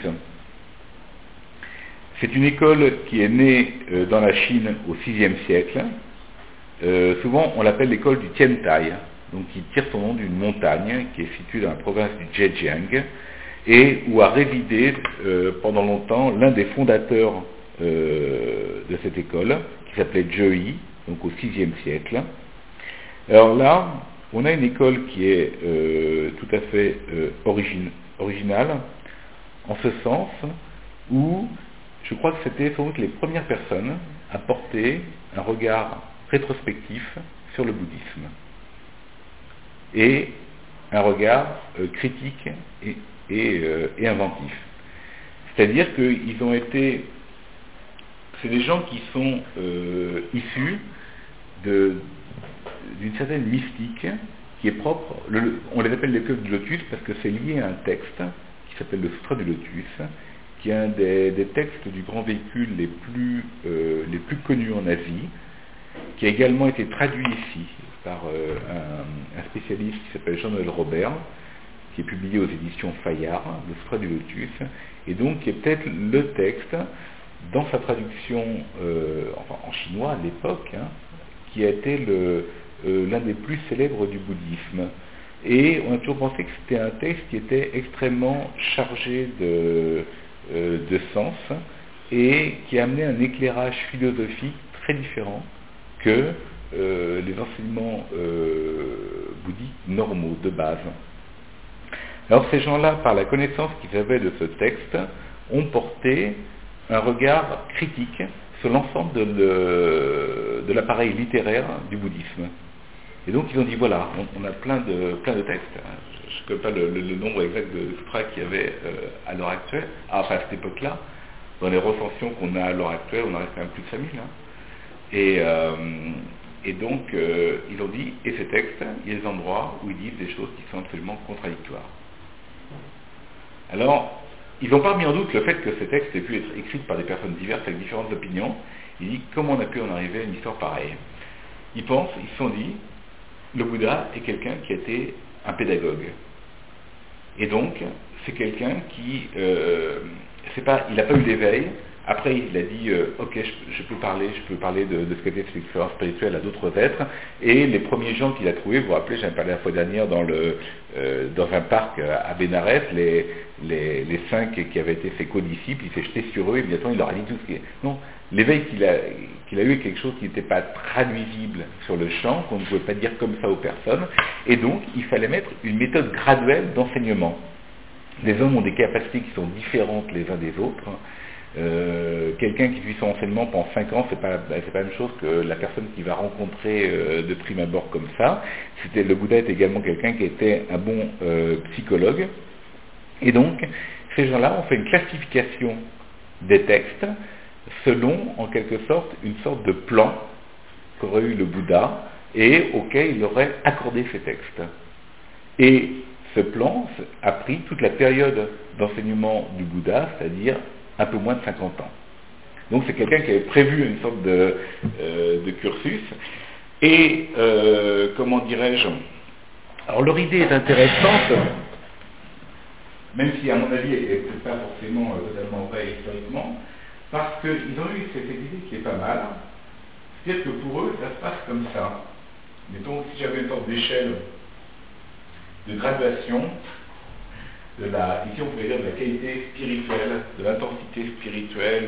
C'est une école qui est née dans la Chine au VIe siècle. Souvent on l'appelle l'école du Tiantai, donc qui tire son nom d'une montagne qui est située dans la province du Zhejiang et où a résidé pendant longtemps l'un des fondateurs de cette école qui s'appelait Zhe Yi, donc au VIe siècle. Alors là, on a une école qui est tout à fait originale en ce sens où je crois que c'était sans doute les premières personnes à porter un regard rétrospectif sur le bouddhisme et un regard critique et inventif. C'est-à-dire qu'ils ont été... C'est des gens qui sont issus d'une certaine mystique qui est propre. On les appelle les fleuves du lotus parce que c'est lié à un texte qui s'appelle le Sutra du lotus, qui est un des textes du grand véhicule les plus connus en Asie, qui a également été traduit ici par un spécialiste qui s'appelle Jean-Noël Robert, qui est publié aux éditions Fayard, le Sutra du lotus, et donc qui est peut-être le texte, dans sa traduction en chinois à l'époque, qui a été l'un des plus célèbres du bouddhisme. Et on a toujours pensé que c'était un texte qui était extrêmement chargé de sens et qui amenait un éclairage philosophique très différent que les enseignements bouddhiques normaux, de base. Alors ces gens-là, par la connaissance qu'ils avaient de ce texte, ont porté un regard critique sur l'ensemble de l'appareil littéraire du bouddhisme. Et donc ils ont dit, voilà, on a plein de textes. Je ne connais pas le nombre exact de sutras qu'il y avait à l'heure actuelle, enfin à cette époque-là. Dans les recensions qu'on a à l'heure actuelle, on arrive quand même plus de 5000. Et donc ils ont dit, et ces textes, il y a des endroits où ils disent des choses qui sont absolument contradictoires. Alors, ils n'ont pas mis en doute le fait que ces textes aient pu être écrits par des personnes diverses avec différentes opinions. Ils disent, comment on a pu en arriver à une histoire pareille? Ils se sont dit, le Bouddha est quelqu'un qui a été un pédagogue. Et donc, c'est quelqu'un qui, il n'a pas eu d'éveil. Après, il a dit, ok, je peux parler de ce qu'était cette expérience spirituelle à d'autres êtres. Et les premiers gens qu'il a trouvés, vous vous rappelez, j'en ai parlé la fois dernière dans un parc à Bénarès, les 5 qui avaient été ses co-disciples, il s'est jeté sur eux, et immédiatement il leur a dit tout ce qui est... Non, l'éveil qu'il a eu est quelque chose qui n'était pas traduisible sur le champ, qu'on ne pouvait pas dire comme ça aux personnes, et donc il fallait mettre une méthode graduelle d'enseignement. Les hommes ont des capacités qui sont différentes les uns des autres. Quelqu'un qui suit son enseignement pendant 5 ans, c'est pas la même chose que la personne qui va rencontrer de prime abord comme ça. Le Bouddha est également quelqu'un qui était un bon psychologue. Et donc, ces gens-là ont fait une classification des textes selon, en quelque sorte, une sorte de plan qu'aurait eu le Bouddha et auquel il aurait accordé ces textes. Et ce plan a pris toute la période d'enseignement du Bouddha, c'est-à-dire un peu moins de 50 ans. Donc c'est quelqu'un qui avait prévu une sorte de cursus. Et, comment dirais-je, alors leur idée est intéressante, même si à mon avis elle n'est peut-être pas forcément totalement vraie historiquement, parce qu'ils ont eu cette idée qui est pas mal, c'est-à-dire que pour eux ça se passe comme ça. Mettons, si j'avais une sorte d'échelle de graduation, ici on pourrait dire de la qualité spirituelle, de l'intensité spirituelle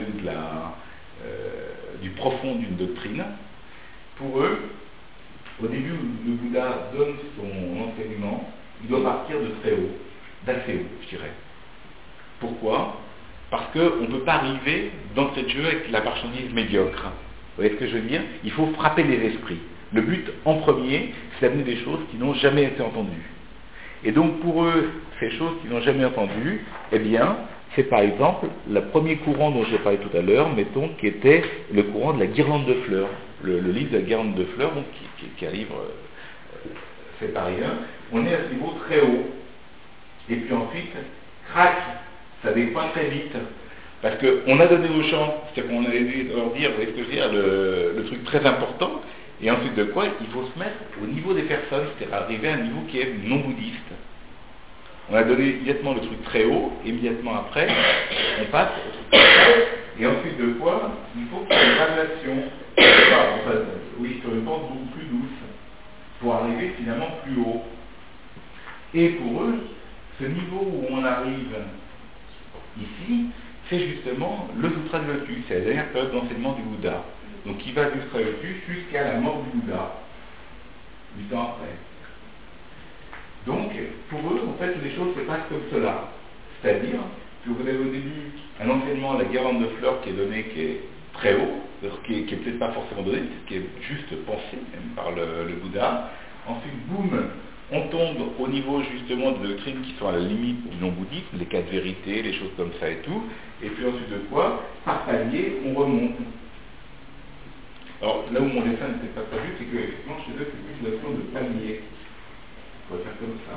ou du profond d'une doctrine. Pour eux, au début où le Bouddha donne son enseignement, il doit partir de très haut, d'assez haut, je dirais. Pourquoi? Parce qu'on ne peut pas arriver d'entrée de jeu avec la marchandise médiocre. Vous voyez ce que je veux dire? Il faut frapper les esprits. Le but en premier, c'est d'amener des choses qui n'ont jamais été entendues. Et donc pour eux, ces choses qu'ils n'ont jamais entendues, eh bien, c'est par exemple le premier courant dont j'ai parlé tout à l'heure, mettons, qui était le courant de la guirlande de fleurs. Le livre de la guirlande de fleurs, donc, qui est un livre fait par rien, on est à ce niveau très haut. Et puis ensuite, crac, ça descend très vite. Parce qu'on a donné aux gens, c'est-à-dire qu'on a dû leur dire, vous voyez ce que je veux dire, le truc très important, et ensuite de quoi il faut se mettre au niveau des personnes, c'est-à-dire arriver à un niveau qui est non bouddhiste. On a donné immédiatement le truc très haut, et immédiatement après, on passe au truc très bas, et ensuite de quoi il faut qu'il y ait une graduation, sur une pente beaucoup plus douce, pour arriver finalement plus haut. Et pour eux, ce niveau où on arrive ici, c'est justement le Sutra du Lotus, c'est la dernière période d'enseignement du Bouddha. Donc qui va du Sutra du Lotus jusqu'à la mort du Bouddha, 8 ans après. Donc, pour eux, en fait, les choses se passent comme cela. C'est-à-dire que vous avez au début un enseignement à la guirlande de fleurs qui est donné, qui est très haut, qui est peut-être pas forcément donné, qui est juste pensé même par le Bouddha. Ensuite, boum, on tombe au niveau justement de doctrines qui sont à la limite du non-bouddhisme, les 4 vérités, les choses comme ça et tout. Et puis ensuite de quoi, par palier, on remonte. Alors là où mon dessin n'était pas prévu, c'est que effectivement chez eux c'est plus une notion de panier. On va faire comme ça.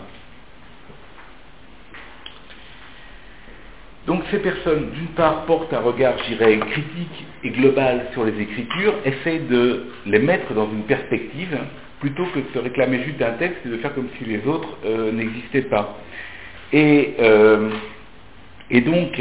Donc ces personnes, d'une part, portent un regard, je dirais, critique et global sur les Écritures, essayent de les mettre dans une perspective, plutôt que de se réclamer juste d'un texte et de faire comme si les autres n'existaient pas. Et donc,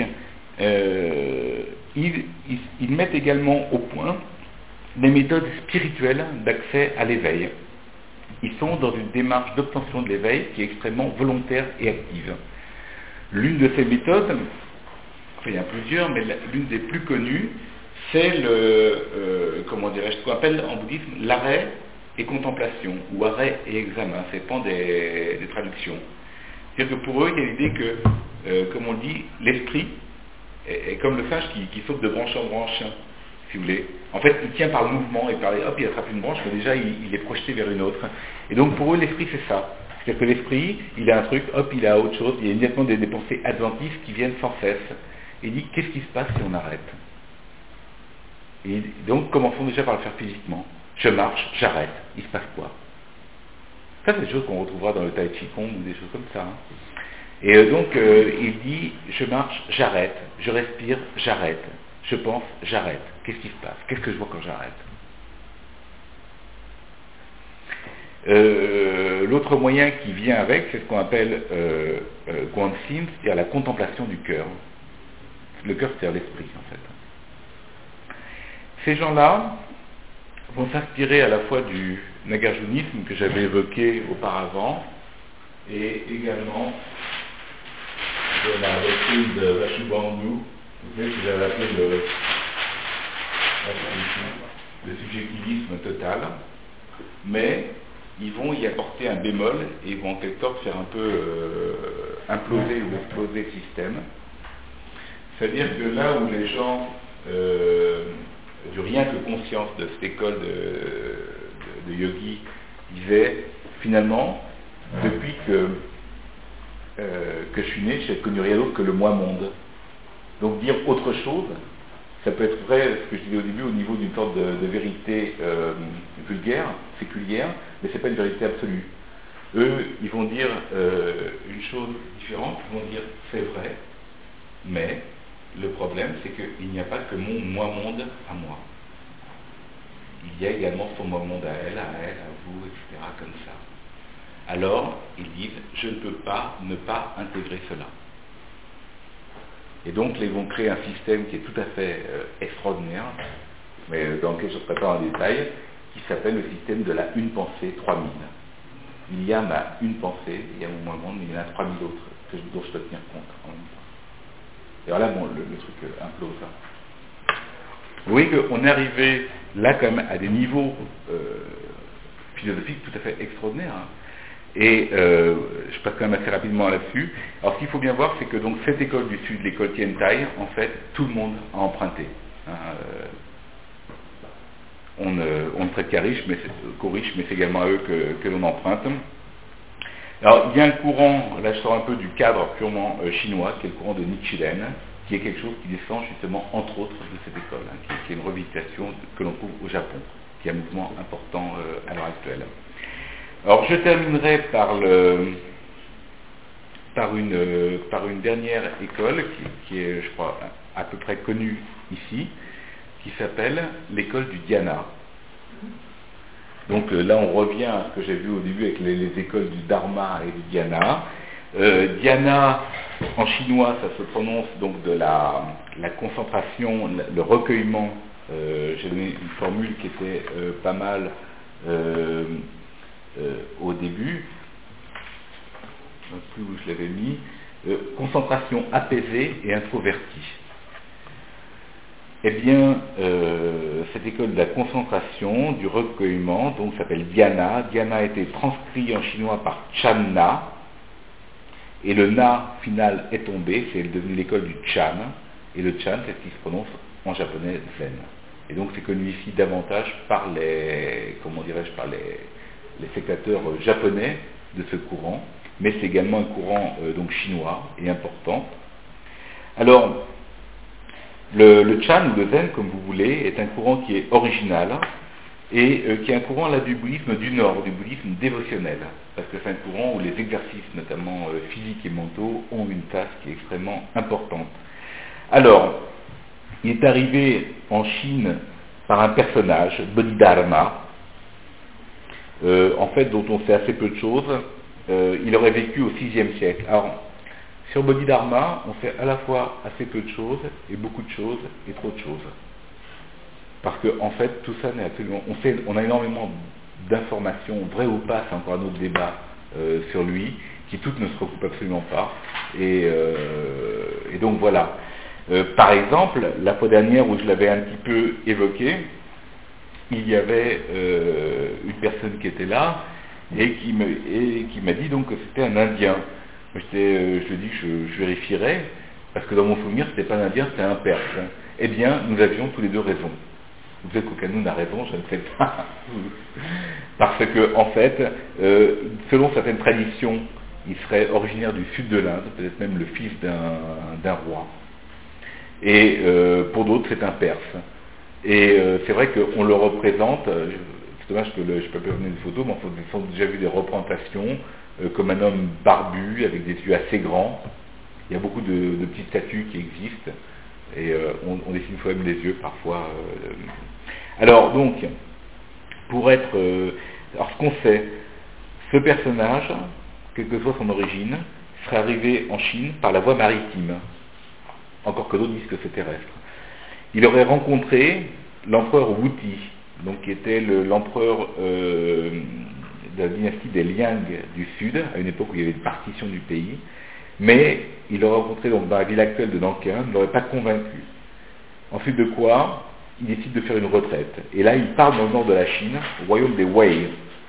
ils mettent également au point des méthodes spirituelles d'accès à l'éveil. Ils sont dans une démarche d'obtention de l'éveil qui est extrêmement volontaire et active. L'une de ces méthodes, enfin il y en a plusieurs, mais l'une des plus connues, c'est ce qu'on appelle en bouddhisme l'arrêt et contemplation, ou arrêt et examen, ça dépend des traductions. C'est-à-dire que pour eux, il y a l'idée que, comme on dit, l'esprit est comme le singe qui saute de branche en branche, si vous voulez. En fait, il tient par le mouvement et hop, il attrape une branche, mais déjà, il est projeté vers une autre. Et donc, pour eux, l'esprit, c'est ça. C'est-à-dire que l'esprit, il a un truc, hop, il a autre chose, il y a immédiatement des pensées adventives qui viennent sans cesse. Et il dit, qu'est-ce qui se passe si on arrête? Et donc, commençons déjà par le faire physiquement. Je marche, j'arrête. Il se passe quoi? Ça, c'est des choses qu'on retrouvera dans le Tai Chi Kung ou des choses comme ça. Et donc, il dit, je marche, j'arrête. Je respire, j'arrête. Je pense, j'arrête. Qu'est-ce qui se passe? Qu'est-ce que je vois quand j'arrête? L'autre moyen qui vient avec, c'est ce qu'on appelle Guanxin, c'est-à-dire la contemplation du cœur. Le cœur, c'est-à-dire l'esprit, en fait. Ces gens-là vont s'inspirer à la fois du nagarjunisme que j'avais évoqué auparavant et également de la doctrine de Vasubandhu, vous savez, que j'avais appelé le subjectivisme total, mais ils vont y apporter un bémol et ils vont en quelque sorte faire un peu imploser ou exploser le système. C'est-à-dire que là où les gens du rien que conscience de cette école de yogi disaient, finalement, depuis que je suis né, je n'ai connu rien d'autre que le moi-monde. Donc dire autre chose, ça peut être vrai, ce que je disais au début, au niveau d'une sorte de vérité vulgaire, séculière, mais ce n'est pas une vérité absolue. Eux, ils vont dire une chose différente, ils vont dire c'est vrai, mais le problème c'est qu'il n'y a pas que mon moi-monde à moi. Il y a également son moi-monde à elle, à vous, etc. comme ça. Alors, ils disent, je ne peux pas ne pas intégrer cela. Et donc, ils vont créer un système qui est tout à fait extraordinaire, mais dans lequel je ne serai pas en détail, qui s'appelle le système de la une pensée 3000. Il y a ma une pensée, il y a mon moi-monde, mais il y en a 3000 autres dont je dois tenir compte en même temps. Et alors là, bon, le truc implose. Vous voyez qu'on est arrivé là quand même à des niveaux philosophiques tout à fait extraordinaires. Hein. Et je passe quand même assez rapidement là-dessus. Alors ce qu'il faut bien voir, c'est que donc cette école du Sud, l'école Tiantai, en fait, tout le monde a emprunté. Hein, on ne traite qu'aux riches, mais c'est également à eux que l'on emprunte. Alors il y a un courant, là je sors un peu du cadre purement chinois, qui est le courant de Nichiren, qui est quelque chose qui descend justement entre autres de cette école, hein, qui est une revisitation que l'on trouve au Japon, qui est un mouvement important à l'heure actuelle. Alors je terminerai par une dernière école qui est, je crois, à peu près connue ici, qui s'appelle l'école du Dhyana. Donc là on revient à ce que j'ai vu au début avec les écoles du Dharma et du Dhyana. Dhyana en chinois ça se prononce donc de la concentration, le recueillement. J'ai donné une formule qui était pas mal au début, plus où je l'avais mis, concentration apaisée et introvertie. Eh bien, cette école de la concentration, du recueillement, donc s'appelle Dhyana. Dhyana a été transcrit en chinois par Channa, et le na final est tombé, c'est devenu l'école du Chan, et le Chan c'est ce qui se prononce en japonais Zen. Et donc c'est connu ici davantage par les sectateurs japonais de ce courant, mais c'est également un courant donc chinois et important. Alors, le Chan ou le Zen, comme vous voulez, est un courant qui est original, et qui est un courant là du bouddhisme du Nord, du bouddhisme dévotionnel, parce que c'est un courant où les exercices, notamment physiques et mentaux, ont une place qui est extrêmement importante. Alors, il est arrivé en Chine par un personnage, Bodhidharma, en fait dont on sait assez peu de choses. Il aurait vécu au VIe siècle. Alors, sur Bodhidharma, on sait à la fois assez peu de choses, et beaucoup de choses, et trop de choses. Parce que, en fait, tout ça n'est absolument... On a énormément d'informations, vraies ou pas, c'est encore un autre débat sur lui, qui toutes ne se recoupent absolument pas. Et donc voilà. Par exemple, la fois dernière où je l'avais un petit peu évoqué, il y avait une personne qui était là et qui m'a dit donc que c'était un Indien. Je lui ai dit que je vérifierais, parce que dans mon souvenir, c'était pas un Indien, c'était un Perse. Eh bien, nous avions tous les deux raison. Vous êtes qu'Aucun a raison, je ne sais pas. Parce que, en fait, selon certaines traditions, il serait originaire du sud de l'Inde, peut-être même le fils d'un roi. Et pour d'autres, c'est un Perse. Et c'est vrai qu'on le représente, c'est dommage que je ne peux pas venir une photo, mais on a déjà vu des représentations comme un homme barbu, avec des yeux assez grands. Il y a beaucoup de petites statues qui existent, et on dessine soi-même les yeux parfois. Alors donc, pour être... alors ce qu'on sait, ce personnage, quelle que soit son origine, serait arrivé en Chine par la voie maritime, encore que d'autres disent que c'est terrestre. Il aurait rencontré l'empereur Wuti, donc qui était l'empereur de la dynastie des Liang du Sud, à une époque où il y avait une partition du pays, mais il l'aurait rencontré donc dans la ville actuelle de Nankin, ne l'aurait pas convaincu. Ensuite de quoi, il décide de faire une retraite. Et là, il part dans le nord de la Chine, au royaume des Wei.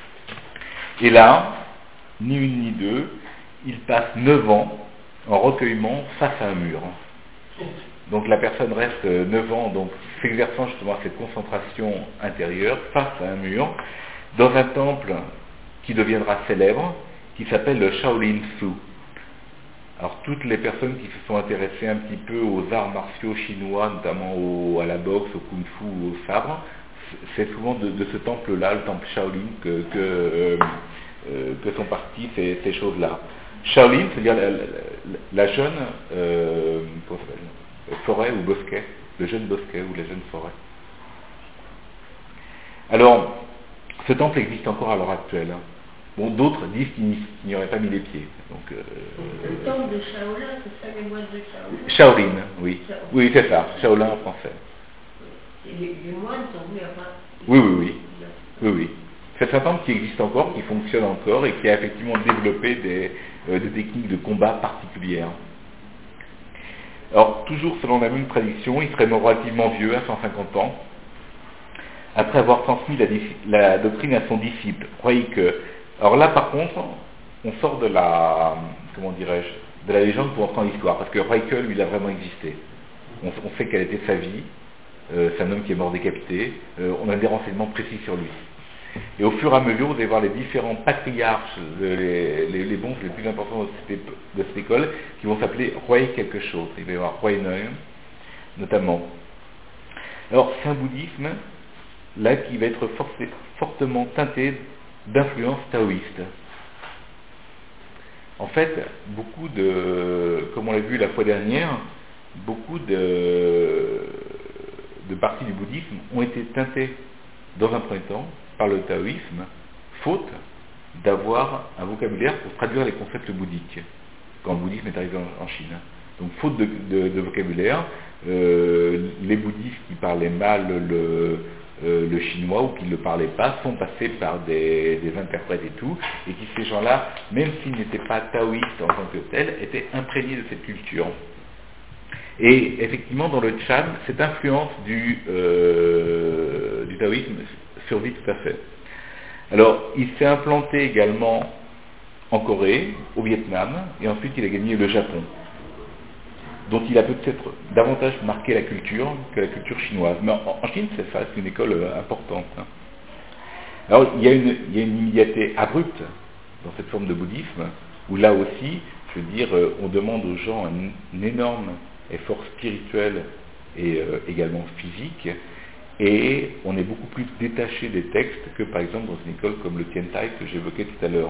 Et là, ni une ni deux, il passe 9 ans en recueillement face à un mur. Donc la personne reste 9 ans, donc s'exerçant justement à cette concentration intérieure face à un mur, dans un temple qui deviendra célèbre, qui s'appelle le Shaolin Su. Alors toutes les personnes qui se sont intéressées un petit peu aux arts martiaux chinois, notamment à la boxe, au kung-fu, au sabre, c'est souvent de ce temple-là, le temple Shaolin, que sont parties ces choses-là. Shaolin, c'est-à-dire la jeune forêt ou bosquet, le jeune bosquet ou la jeune forêt. Alors, ce temple existe encore à l'heure actuelle. Bon, d'autres disent qu'il n'y aurait pas mis les pieds. Donc, le temple de Shaolin, c'est ça les moines de Shaolin? Shaolin, oui. Oui, c'est ça, Shaolin en français. Et les moines sont venus à part. Oui. C'est un temple qui existe encore, qui fonctionne encore et qui a effectivement développé des techniques de combat particulières. Alors, toujours selon la même tradition, il serait mort relativement vieux, à 150 ans, après avoir transmis la doctrine à son disciple. Huaike. Alors là, par contre, on sort de la légende pour entrer dans l'histoire, parce que Huaike, lui, il a vraiment existé. On sait quelle était sa vie, c'est un homme qui est mort décapité, on a des renseignements précis sur lui. Et au fur et à mesure, vous allez voir les différents patriarches, les bons, les plus importants de cette école, qui vont s'appeler Huai quelque chose. Il va y avoir Huai Nui, notamment. Alors, c'est un bouddhisme, là, qui va être fortement teinté d'influence taoïste. En fait, beaucoup comme on l'a vu la fois dernière, beaucoup de parties du bouddhisme ont été teintées, dans un premier temps, par le taoïsme, faute d'avoir un vocabulaire pour traduire les concepts bouddhiques, quand le bouddhisme est arrivé en Chine. Donc faute de vocabulaire, les bouddhistes qui parlaient mal le chinois ou qui ne le parlaient pas sont passés par des interprètes et tout, et qui ces gens-là, même s'ils n'étaient pas taoïstes en tant que tels, étaient imprégnés de cette culture. Et effectivement, dans le Chan, cette influence du taoïsme survit tout à fait. Alors, il s'est implanté également en Corée, au Vietnam, et ensuite il a gagné le Japon, dont il a peut-être davantage marqué la culture que la culture chinoise. Mais en Chine, c'est ça, c'est une école importante. Alors, il y a une immédiateté abrupte dans cette forme de bouddhisme, où là aussi, je veux dire, on demande aux gens un énorme effort spirituel et également physique, et on est beaucoup plus détaché des textes que par exemple dans une école comme le Tiantai que j'évoquais tout à l'heure.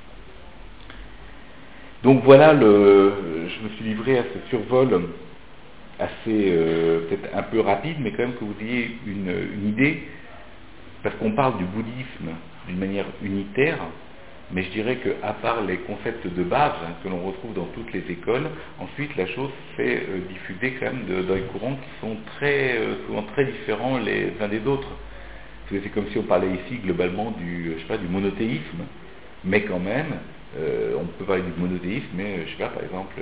Donc voilà, je me suis livré à ce survol assez, peut-être un peu rapide, mais quand même que vous ayez une idée, parce qu'on parle du bouddhisme d'une manière unitaire, mais je dirais qu'à part les concepts de base que l'on retrouve dans toutes les écoles, ensuite la chose s'est diffusée quand même dans les courants qui sont souvent très différents les uns des autres. Parce que c'est comme si on parlait ici globalement du monothéisme, mais quand même, on peut parler du monothéisme, mais je sais pas, par exemple,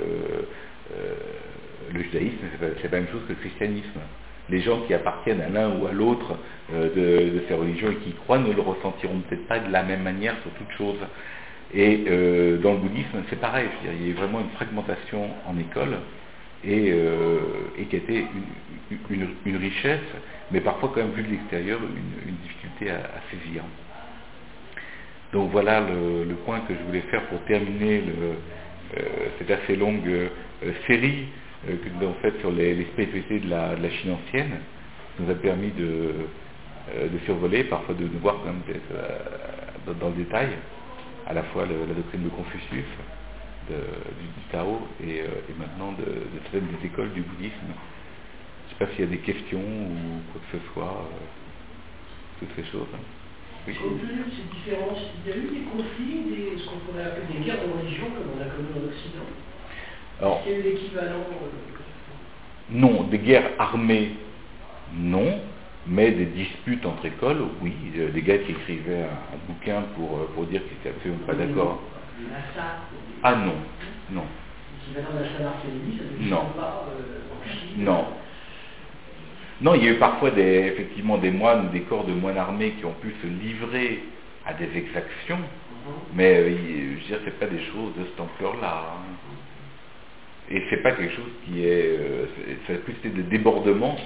le judaïsme, c'est pas la même chose que le christianisme. Les gens qui appartiennent à l'un ou à l'autre de ces religions et qui y croient ne le ressentiront peut-être pas de la même manière sur toute chose. Et dans le bouddhisme, c'est pareil. Je veux dire, il y a vraiment une fragmentation en école et qui a été une richesse, mais parfois quand même vu de l'extérieur, une difficulté à saisir. Donc voilà le point que je voulais faire pour terminer cette assez longue série que nous avons faite sur les spiritualités de la Chine ancienne, qui nous a permis de survoler, parfois de voir quand même dans le détail, à la fois la doctrine de Confucius, du Tao, et maintenant de certaines des écoles du bouddhisme. Je ne sais pas s'il y a des questions ou quoi que ce soit, toutes ces choses. Oui. Compte tenu de ces différences, il y a eu des conflits, ce qu'on pourrait appeler des guerres de religion, comme on a connu en Occident. Alors, est-ce qu'il y a eu l'équivalent non, des guerres armées, non, mais des disputes entre écoles, oui. Des gars qui écrivaient un bouquin pour dire qu'ils n'étaient absolument pas d'accord. Des massacres? Ah non, non. L'équivalent d'un Saint-Barthélemy, ça ne non. pas non. Non, il y a eu parfois effectivement des moines, des corps de moines armés qui ont pu se livrer à des exactions, mais je veux dire, c'est pas des choses de cette ampleur-là. Hein. Et c'est pas quelque chose qui est... ça a plus été des débordements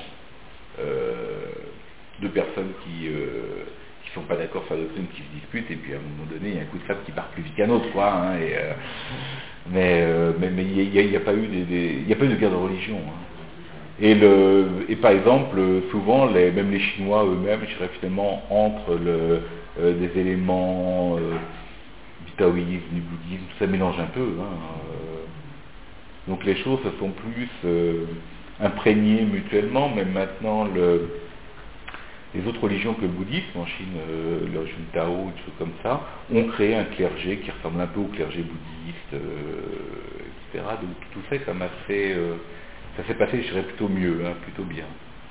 de personnes qui sont pas d'accord sur la doctrine, qui se disputent, et puis à un moment donné, il y a un coup de sabre qui part plus vite qu'un autre, quoi. Hein, mais il n'y a pas eu il y a pas eu de guerre de religion. Hein. Et par exemple, souvent, même les Chinois eux-mêmes, je dirais finalement, entre des éléments du taoïsme, du bouddhisme, tout ça mélange un peu. Hein, donc les choses se sont plus imprégnées mutuellement, même maintenant, les autres religions que le bouddhisme, en Chine, l'origine Tao, des choses comme ça, ont créé un clergé qui ressemble un peu au clergé bouddhiste, etc. Donc tout ça est comme assez... ça s'est passé, je dirais, plutôt mieux, hein, plutôt bien.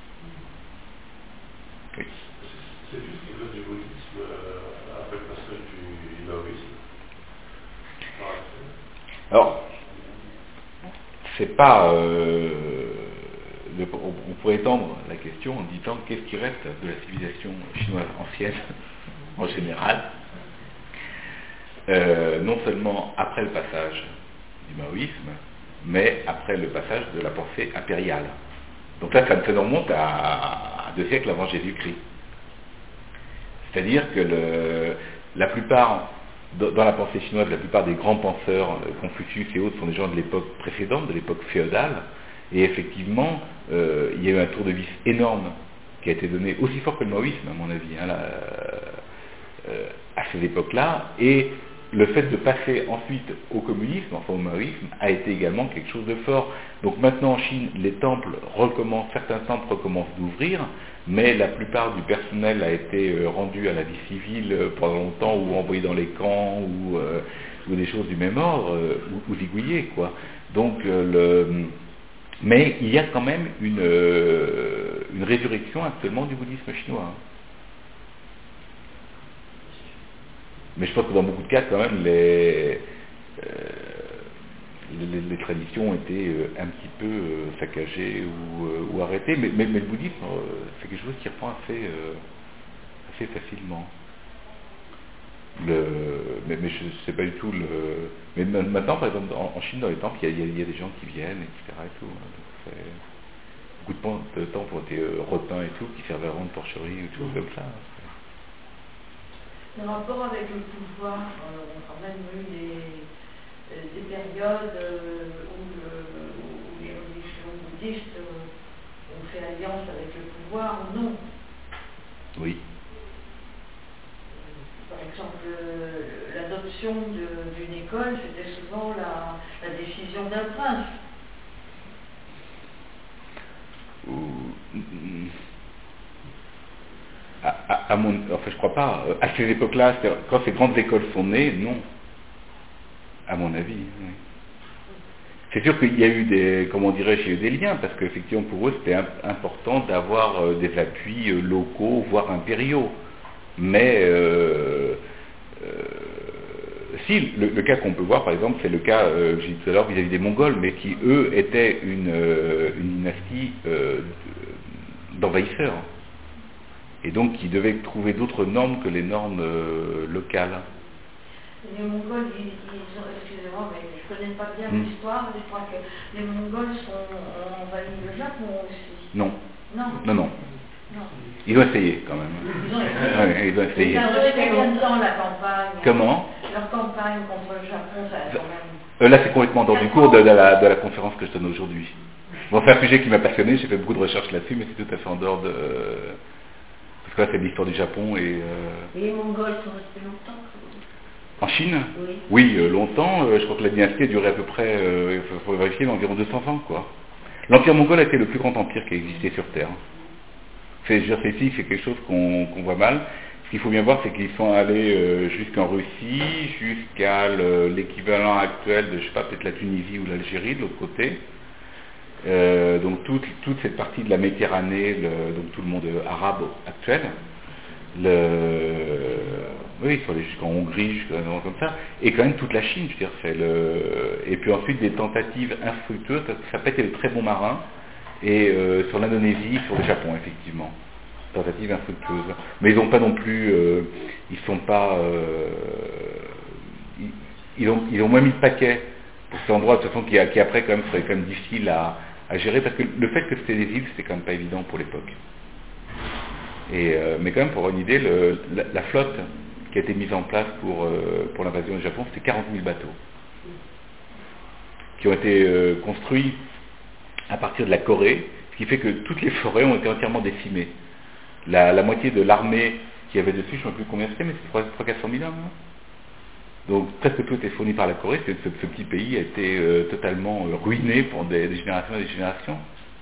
Oui. C'est juste quelque chose du bouddhisme après le passage du taoïsme. Alors, c'est pas... on pourrait étendre la question en disant qu'est-ce qui reste de la civilisation chinoise ancienne, en général, non seulement après le passage du maoïsme, mais après le passage de la pensée impériale. Donc là, ça nous remonte à 2 siècles avant Jésus-Christ. C'est-à-dire que la plupart, dans la pensée chinoise, la plupart des grands penseurs, Confucius et autres, sont des gens de l'époque précédente, de l'époque féodale, et effectivement, il y a eu un tour de vis énorme qui a été donné, aussi fort que le maoïsme, à mon avis, hein, à ces époques-là, et le fait de passer ensuite au communisme, enfin au maoïsme, a été également quelque chose de fort. Donc maintenant en Chine, les temples recommencent, certains temples recommencent d'ouvrir, mais la plupart du personnel a été rendu à la vie civile pendant longtemps, ou envoyé dans les camps, ou des choses du même ordre, ou zigouillé, quoi. Donc mais il y a quand même une résurrection actuellement du bouddhisme chinois. Mais je pense que dans beaucoup de cas, quand même, les traditions ont été un petit peu saccagées ou arrêtées, mais le bouddhisme, c'est quelque chose qui reprend assez facilement. Mais je ne sais pas du tout mais maintenant, par exemple, en Chine, dans les temples, il y a des gens qui viennent, etc. Et tout, hein, donc beaucoup de temples ont été repeints et tout, qui servaient à rendre porcherie ou tout comme ça. Le rapport avec le pouvoir, on a quand même eu des périodes où les religions bouddhistes ont fait alliance avec le pouvoir, non. Oui. Par exemple, l'adoption d'une école, c'était souvent la décision d'un prince. Enfin, je crois pas. À ces époques-là, quand ces grandes écoles sont nées, non. À mon avis, oui. C'est sûr qu'il y a eu il y a eu des liens, parce qu'effectivement, pour eux, c'était important d'avoir des appuis locaux, voire impériaux. Mais, si, le cas qu'on peut voir, par exemple, c'est le cas, que j'ai dit tout à l'heure, vis-à-vis des Mongols, mais qui, eux, étaient une dynastie d'envahisseurs. Et donc, qui devaient trouver d'autres normes que les normes locales. Les Mongols, excusez-moi, mais je ne connais pas bien l'histoire, je crois que les Mongols ont envahi le Japon aussi. Non. Non. Non, non. Non. Ils ont essayé quand même. Ils ont essayé. Ouais, ils ont essayé. Ça a duré combien de temps la campagne? Comment? Leur campagne contre le Japon, ça a quand même... Là, c'est complètement dans du cours de la conférence que je donne aujourd'hui. Bon, c'est un sujet qui m'a passionné, j'ai fait beaucoup de recherches là-dessus, mais c'est tout à fait en dehors de... Parce que là, c'est l'histoire du Japon et... Et les Mongols sont restés longtemps? En Chine? Oui. Oui, longtemps. Je crois que la dynastie a duré à peu près, il faut vérifier, mais environ 200 ans, quoi. L'Empire mongol a été le plus grand empire qui a existé sur Terre. C'est ici, c'est quelque chose qu'on voit mal. Ce qu'il faut bien voir, c'est qu'ils sont allés jusqu'en Russie, jusqu'à l'équivalent actuel de, je sais pas, peut-être la Tunisie ou l'Algérie, de l'autre côté. Donc toute cette partie de la Méditerranée, donc tout le monde arabe actuel. Oui, ils sont allés jusqu'en Hongrie, jusqu'à comme ça, et quand même toute la Chine, je veux dire, et puis ensuite des tentatives infructueuses, parce que ça n'a pas été de très bons marins, et sur l'Indonésie, sur le Japon, effectivement. Tentatives infructueuses. Mais ils n'ont pas non plus, ils sont pas, ils ont moins mis de paquet pour ces endroits, de toute façon, qui après quand même serait quand même difficile à gérer, parce que le fait que c'était des îles, c'était quand même pas évident pour l'époque. Mais quand même, pour avoir une idée, la flotte qui a été mise en place pour l'invasion du Japon, c'était 40 000 bateaux qui ont été construits à partir de la Corée, ce qui fait que toutes les forêts ont été entièrement décimées. La moitié de l'armée qui avait dessus, je ne sais plus combien c'était, mais c'est 300 000 hommes. Hein. Donc presque tout était fourni par la Corée. Ce petit pays a été totalement ruiné pendant des générations et des générations.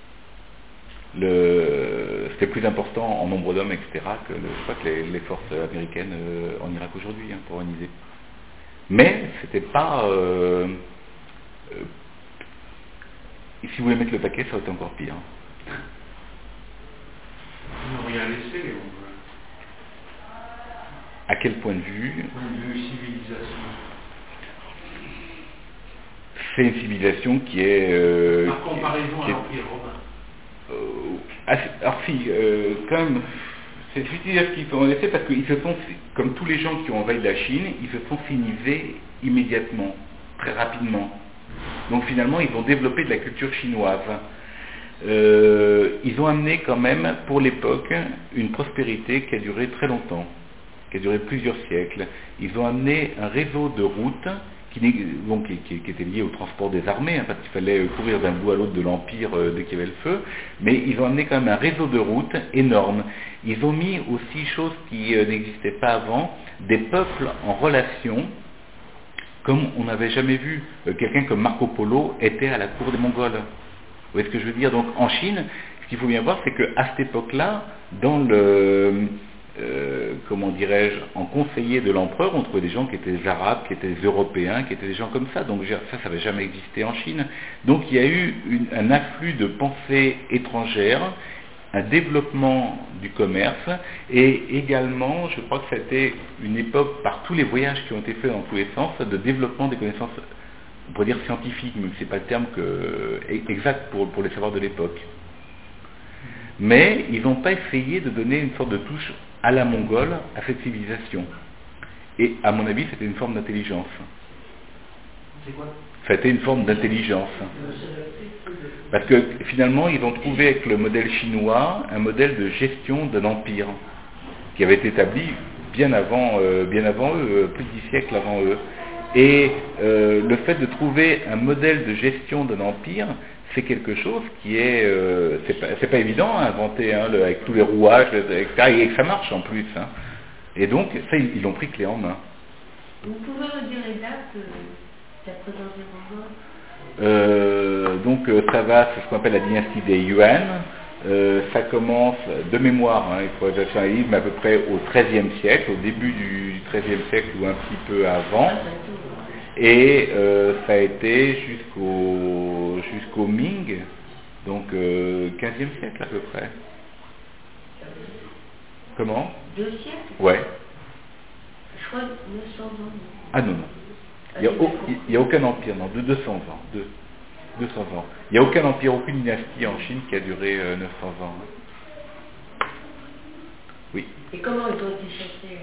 C'était plus important en nombre d'hommes, etc., que je crois que les forces américaines en Irak aujourd'hui, hein, pour une idée. Mais c'était pas... si vous voulez mettre le paquet, ça aurait été encore pire. Ils n'ont rien laissé, les Mongols. À quel point de vue? Point de vue civilisation. C'est une civilisation qui est... Par comparaison à l'Empire romain. Alors si, quand même, c'est difficile de dire ce qu'ils ont laissé parce qu'ils se sont, comme tous les gens qui ont envahi la Chine, ils se sont civilisés immédiatement, très rapidement. Donc finalement, ils ont développé de la culture chinoise. Ils ont amené quand même, pour l'époque, une prospérité qui a duré très longtemps, qui a duré plusieurs siècles. Ils ont amené un réseau de routes qui était lié au transport des armées, hein, parce qu'il fallait courir d'un bout à l'autre de l'Empire dès qu'il y avait le feu, mais ils ont amené quand même un réseau de routes énorme. Ils ont mis aussi, chose qui n'existait pas avant, des peuples en relation, comme on n'avait jamais vu. Quelqu'un comme Marco Polo était à la cour des Mongols. Vous voyez ce que je veux dire? Donc en Chine, ce qu'il faut bien voir, c'est qu'à cette époque-là, dans comment dirais-je, en conseiller de l'empereur, on trouvait des gens qui étaient des Arabes, qui étaient des Européens, qui étaient des gens comme ça. Donc ça n'avait jamais existé en Chine. Donc il y a eu un afflux de pensées étrangères, un développement du commerce, et également, je crois que c'était une époque, par tous les voyages qui ont été faits dans tous les sens, de développement des connaissances, on pourrait dire scientifiques, même si ce n'est pas le terme exact pour les savoirs de l'époque. Mais ils n'ont pas essayé de donner une sorte de touche à la mongole, à cette civilisation. Et à mon avis, c'était une forme d'intelligence. C'est quoi? C'était une forme d'intelligence. Parce que finalement, ils ont trouvé avec le modèle chinois un modèle de gestion d'un empire qui avait été établi bien avant eux, plus de 10 siècles avant eux. Et le fait de trouver un modèle de gestion d'un empire, c'est quelque chose qui est, c'est pas évident à inventer, hein, avec tous les rouages, etc., et que ça marche en plus. Hein. Et donc, ça, ils l'ont pris clé en main. Vous pouvez me dire les dates de la présence des Mongols? Donc, ça va, c'est ce qu'on appelle la dynastie des Yuan. Ça commence de mémoire, hein, il faudrait que j'achète un livre, mais à peu près au XIIIe siècle, au début du XIIIe siècle ou un petit peu avant. Et ça a été jusqu'au Ming, donc 15e siècle à peu près. Comment? 2 siècles? Ouais. Je crois 900 ans. Ah non, non. Il n'y a aucun empire, non, de 200 ans. 200 ans. Il n'y a aucun empire, aucune dynastie en Chine qui a duré 900 ans. Hein. Oui. Et comment ils ont été chassés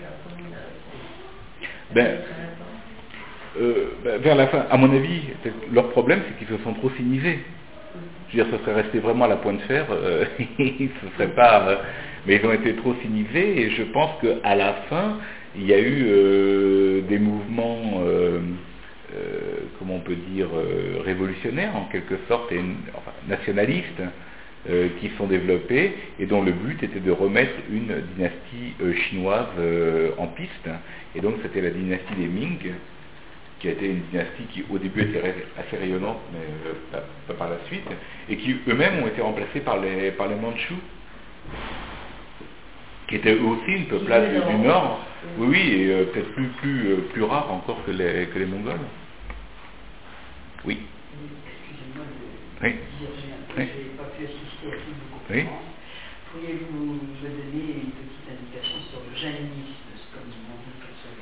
vers la fin, à mon avis, leur problème, c'est qu'ils se sont trop sinisés. Je veux dire, ça serait resté vraiment à la pointe de fer, ce serait pas... mais ils ont été trop sinisés, et je pense qu'à la fin, il y a eu des mouvements, comment on peut dire, révolutionnaires, en quelque sorte, et nationalistes, qui sont développés, et dont le but était de remettre une dynastie chinoise en piste. Et donc, c'était la dynastie des Ming, qui a été une dynastie qui au début était assez rayonnante, mais pas par la suite, et qui eux-mêmes ont été remplacés par les Mandchous, qui étaient eux aussi une peuplade du Nord, oui, et peut-être plus rare encore que les Mongols. Oui. Excusez-moi Oui. dire, je Oui. n'ai pas pu assister à toutes vos Oui. conférences. Pourriez-vous me donner une petite indication sur le jainisme, comme on dit que c'est...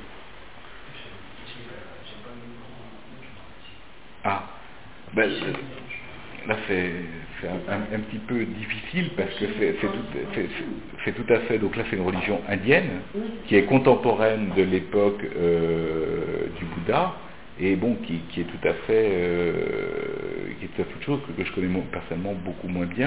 J'ai pas eu grand... Ah, ben, là c'est un petit peu difficile parce que c'est tout à fait, donc là c'est une religion indienne qui est contemporaine de l'époque du Bouddha et bon qui est tout à fait qui est tout à fait autre chose que je connais personnellement beaucoup moins bien.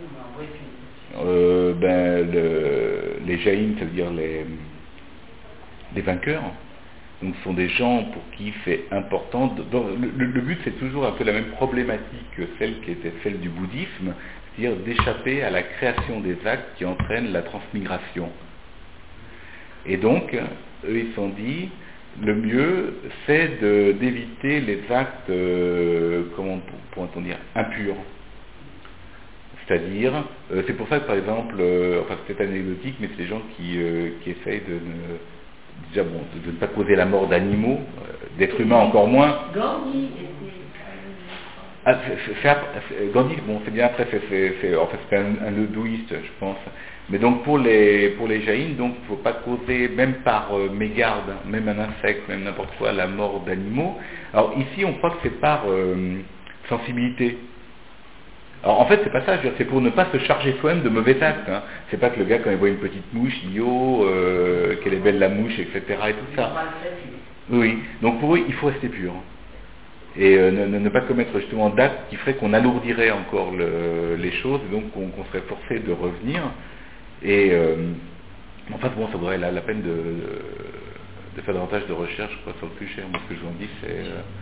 Les jaïns, ça veut dire les vainqueurs. Donc ce sont des gens pour qui c'est important. Le but c'est toujours un peu la même problématique que celle qui était celle du bouddhisme, c'est-à-dire d'échapper à la création des actes qui entraînent la transmigration. Et donc, eux ils se sont dit, le mieux c'est d'éviter les actes, comment pourrait-on dire, impurs. C'est-à-dire, c'est pour ça que par exemple, enfin c'est anecdotique, mais c'est les gens qui essayent déjà bon, de ne pas causer la mort d'animaux, d'êtres humains encore moins. Gandhi Gandhi, bon, c'est bien après, c'est un hindouiste, je pense. Mais donc pour les jaïns, donc il ne faut pas causer, même par mégarde, même un insecte, même n'importe quoi, la mort d'animaux. Alors ici, on croit que c'est par sensibilité. Alors en fait, c'est pas ça, je veux dire, c'est pour ne pas se charger soi-même de mauvais actes. Hein. C'est pas que le gars, quand il voit une petite mouche, il dit oh, qu'elle est belle la mouche, etc. et tout ça. Oui, donc pour eux, il faut rester pur. Et ne pas commettre justement d'actes qui feraient qu'on alourdirait encore les choses, et donc qu'on serait forcé de revenir. Et en fait, bon, ça vaudrait la peine de faire davantage de recherches sur le plus cher. Moi, ce que je vous en dis, c'est...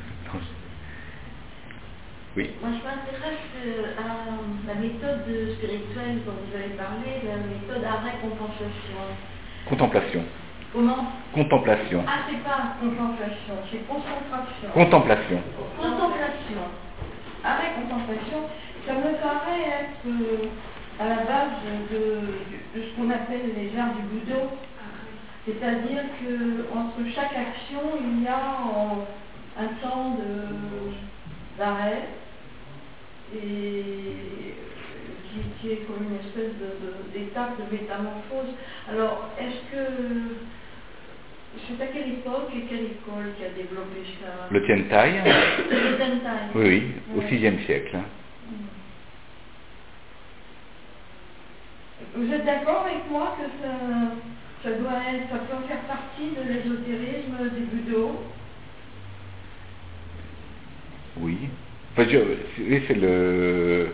Oui. Moi, je m'intéresse à la méthode spirituelle dont vous avez parlé, la méthode arrêt-compensation. Contemplation. Comment? Contemplation. Ah, c'est pas contemplation, c'est concentration. Contemplation. Contemplation. Arrêt-contemplation, ça me paraît être à la base de ce qu'on appelle les arts du Budo. C'est-à-dire qu'entre chaque action, il y a un temps d'arrêt. Et qui est comme une espèce d'étape de métamorphose. Alors, est-ce que c'est à quelle époque et quelle école qui a développé ça? Le Tiantai. Le Tiantai. Oui, au VIe siècle. Vous êtes d'accord avec moi que ça peut faire partie de l'ésotérisme des Budo? Oui. Enfin, c'est le...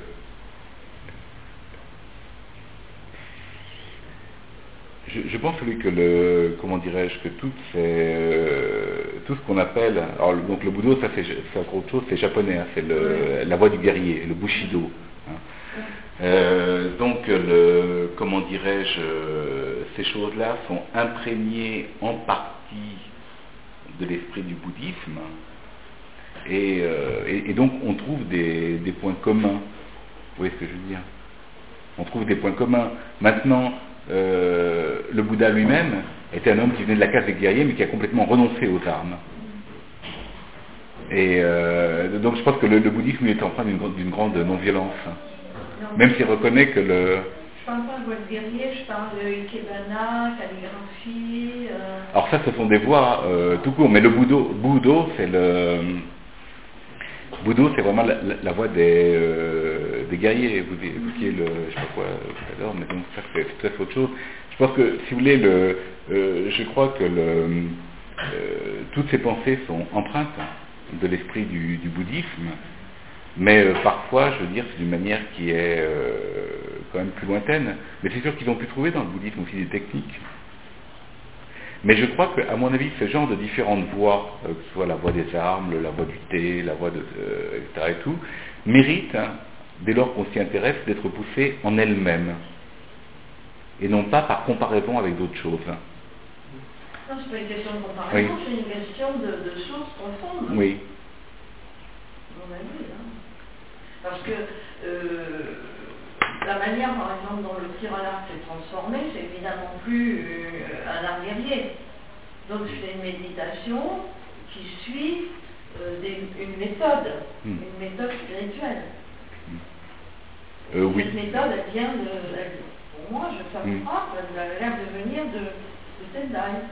Je pense oui, que comment dirais-je, que toutes tout ce qu'on appelle, alors donc le Budo, ça c'est encore autre chose, c'est japonais, hein, c'est la voie du guerrier, le Bushido. Hein. Donc, comment dirais-je, ces choses-là sont imprégnées en partie de l'esprit du bouddhisme, et donc on trouve des points communs. Vous voyez ce que je veux dire? On trouve des points communs. Maintenant, le Bouddha lui-même était un homme qui venait de la case des guerriers, mais qui a complètement renoncé aux armes. Et donc je pense que le bouddhisme est empreint d'une grande non-violence. Même s'il reconnaît que le... Je parle pas de voie de guerrier, je parle de ikebana, calligraphie... Alors ça, ce sont des voies tout court, mais le Budo, c'est le... Budo, c'est vraiment la voie des guerriers. Vous évoquiez le... je sais pas quoi tout à l'heure, mais donc ça, c'est tout à fait autre chose. Je pense que, si vous voulez, je crois que toutes ces pensées sont empreintes de l'esprit du bouddhisme, mais parfois, je veux dire, c'est d'une manière qui est quand même plus lointaine. Mais c'est sûr qu'ils ont pu trouver dans le bouddhisme aussi des techniques. Mais je crois qu'à mon avis, ce genre de différentes voies, que ce soit la voie des armes, la voie du thé, la voie etc. et tout, méritent, hein, dès lors qu'on s'y intéresse, d'être poussées en elles-mêmes, et non pas par comparaison avec d'autres choses. Non, c'est pas une question de comparaison, Oui. c'est une question de sources profondes. Oui. À mon avis, hein. Parce que la manière, par exemple, dont le tir à l'arc s'est transformé, c'est évidemment plus un art guerrier. Donc c'est une méditation qui suit une méthode spirituelle. Oui. Cette méthode, elle vient pour moi, ça me frappe, elle a l'air de venir de Tendai.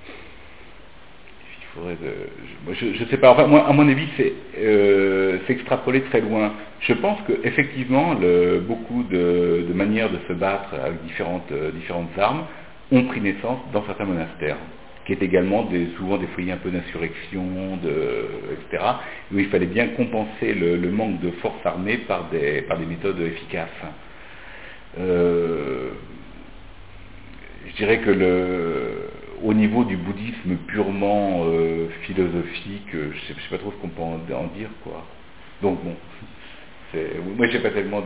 Je sais pas, enfin, moi, à mon avis, c'est extrapolé très loin. Je pense qu'effectivement, beaucoup de manières de se battre avec différentes armes ont pris naissance dans certains monastères, qui étaient également souvent des foyers un peu d'insurrection, etc., où il fallait bien compenser le manque de force armée par des méthodes efficaces. Je dirais que au niveau du bouddhisme purement philosophique, je sais pas trop ce qu'on peut en dire, quoi. Donc bon, moi j'ai pas tellement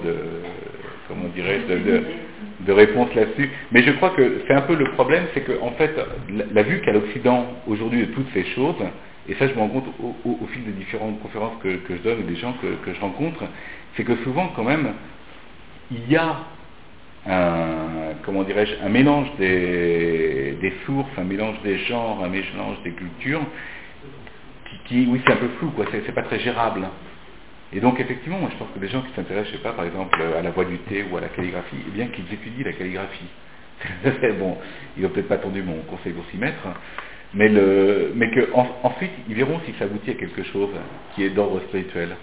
de réponse là-dessus, mais je crois que c'est un peu le problème, c'est que en fait, la vue qu'a l'Occident aujourd'hui de toutes ces choses, et ça je me rends compte au fil des différentes conférences que je donne ou des gens que je rencontre, c'est que souvent quand même, il y a un mélange des sources, un mélange des genres, un mélange des cultures, qui oui, c'est un peu flou, quoi, c'est pas très gérable. Et donc, effectivement, moi, je pense que les gens qui s'intéressent, je sais pas, par exemple, à la voie du thé ou à la calligraphie, eh bien, qu'ils étudient la calligraphie. Bon, ils n'ont peut-être pas attendu mon conseil pour s'y mettre, mais ensuite, ils verront si ça aboutit à quelque chose qui est d'ordre spirituel.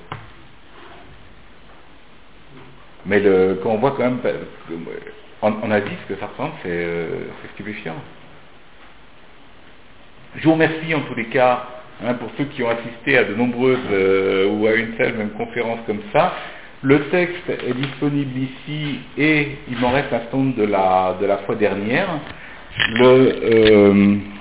Mais quand on voit quand même, en Asie, ce que ça ressemble, c'est stupéfiant. Je vous remercie en tous les cas, hein, pour ceux qui ont assisté à de nombreuses, ou à une seule même conférence comme ça. Le texte est disponible ici, et il m'en reste un stand de la fois dernière.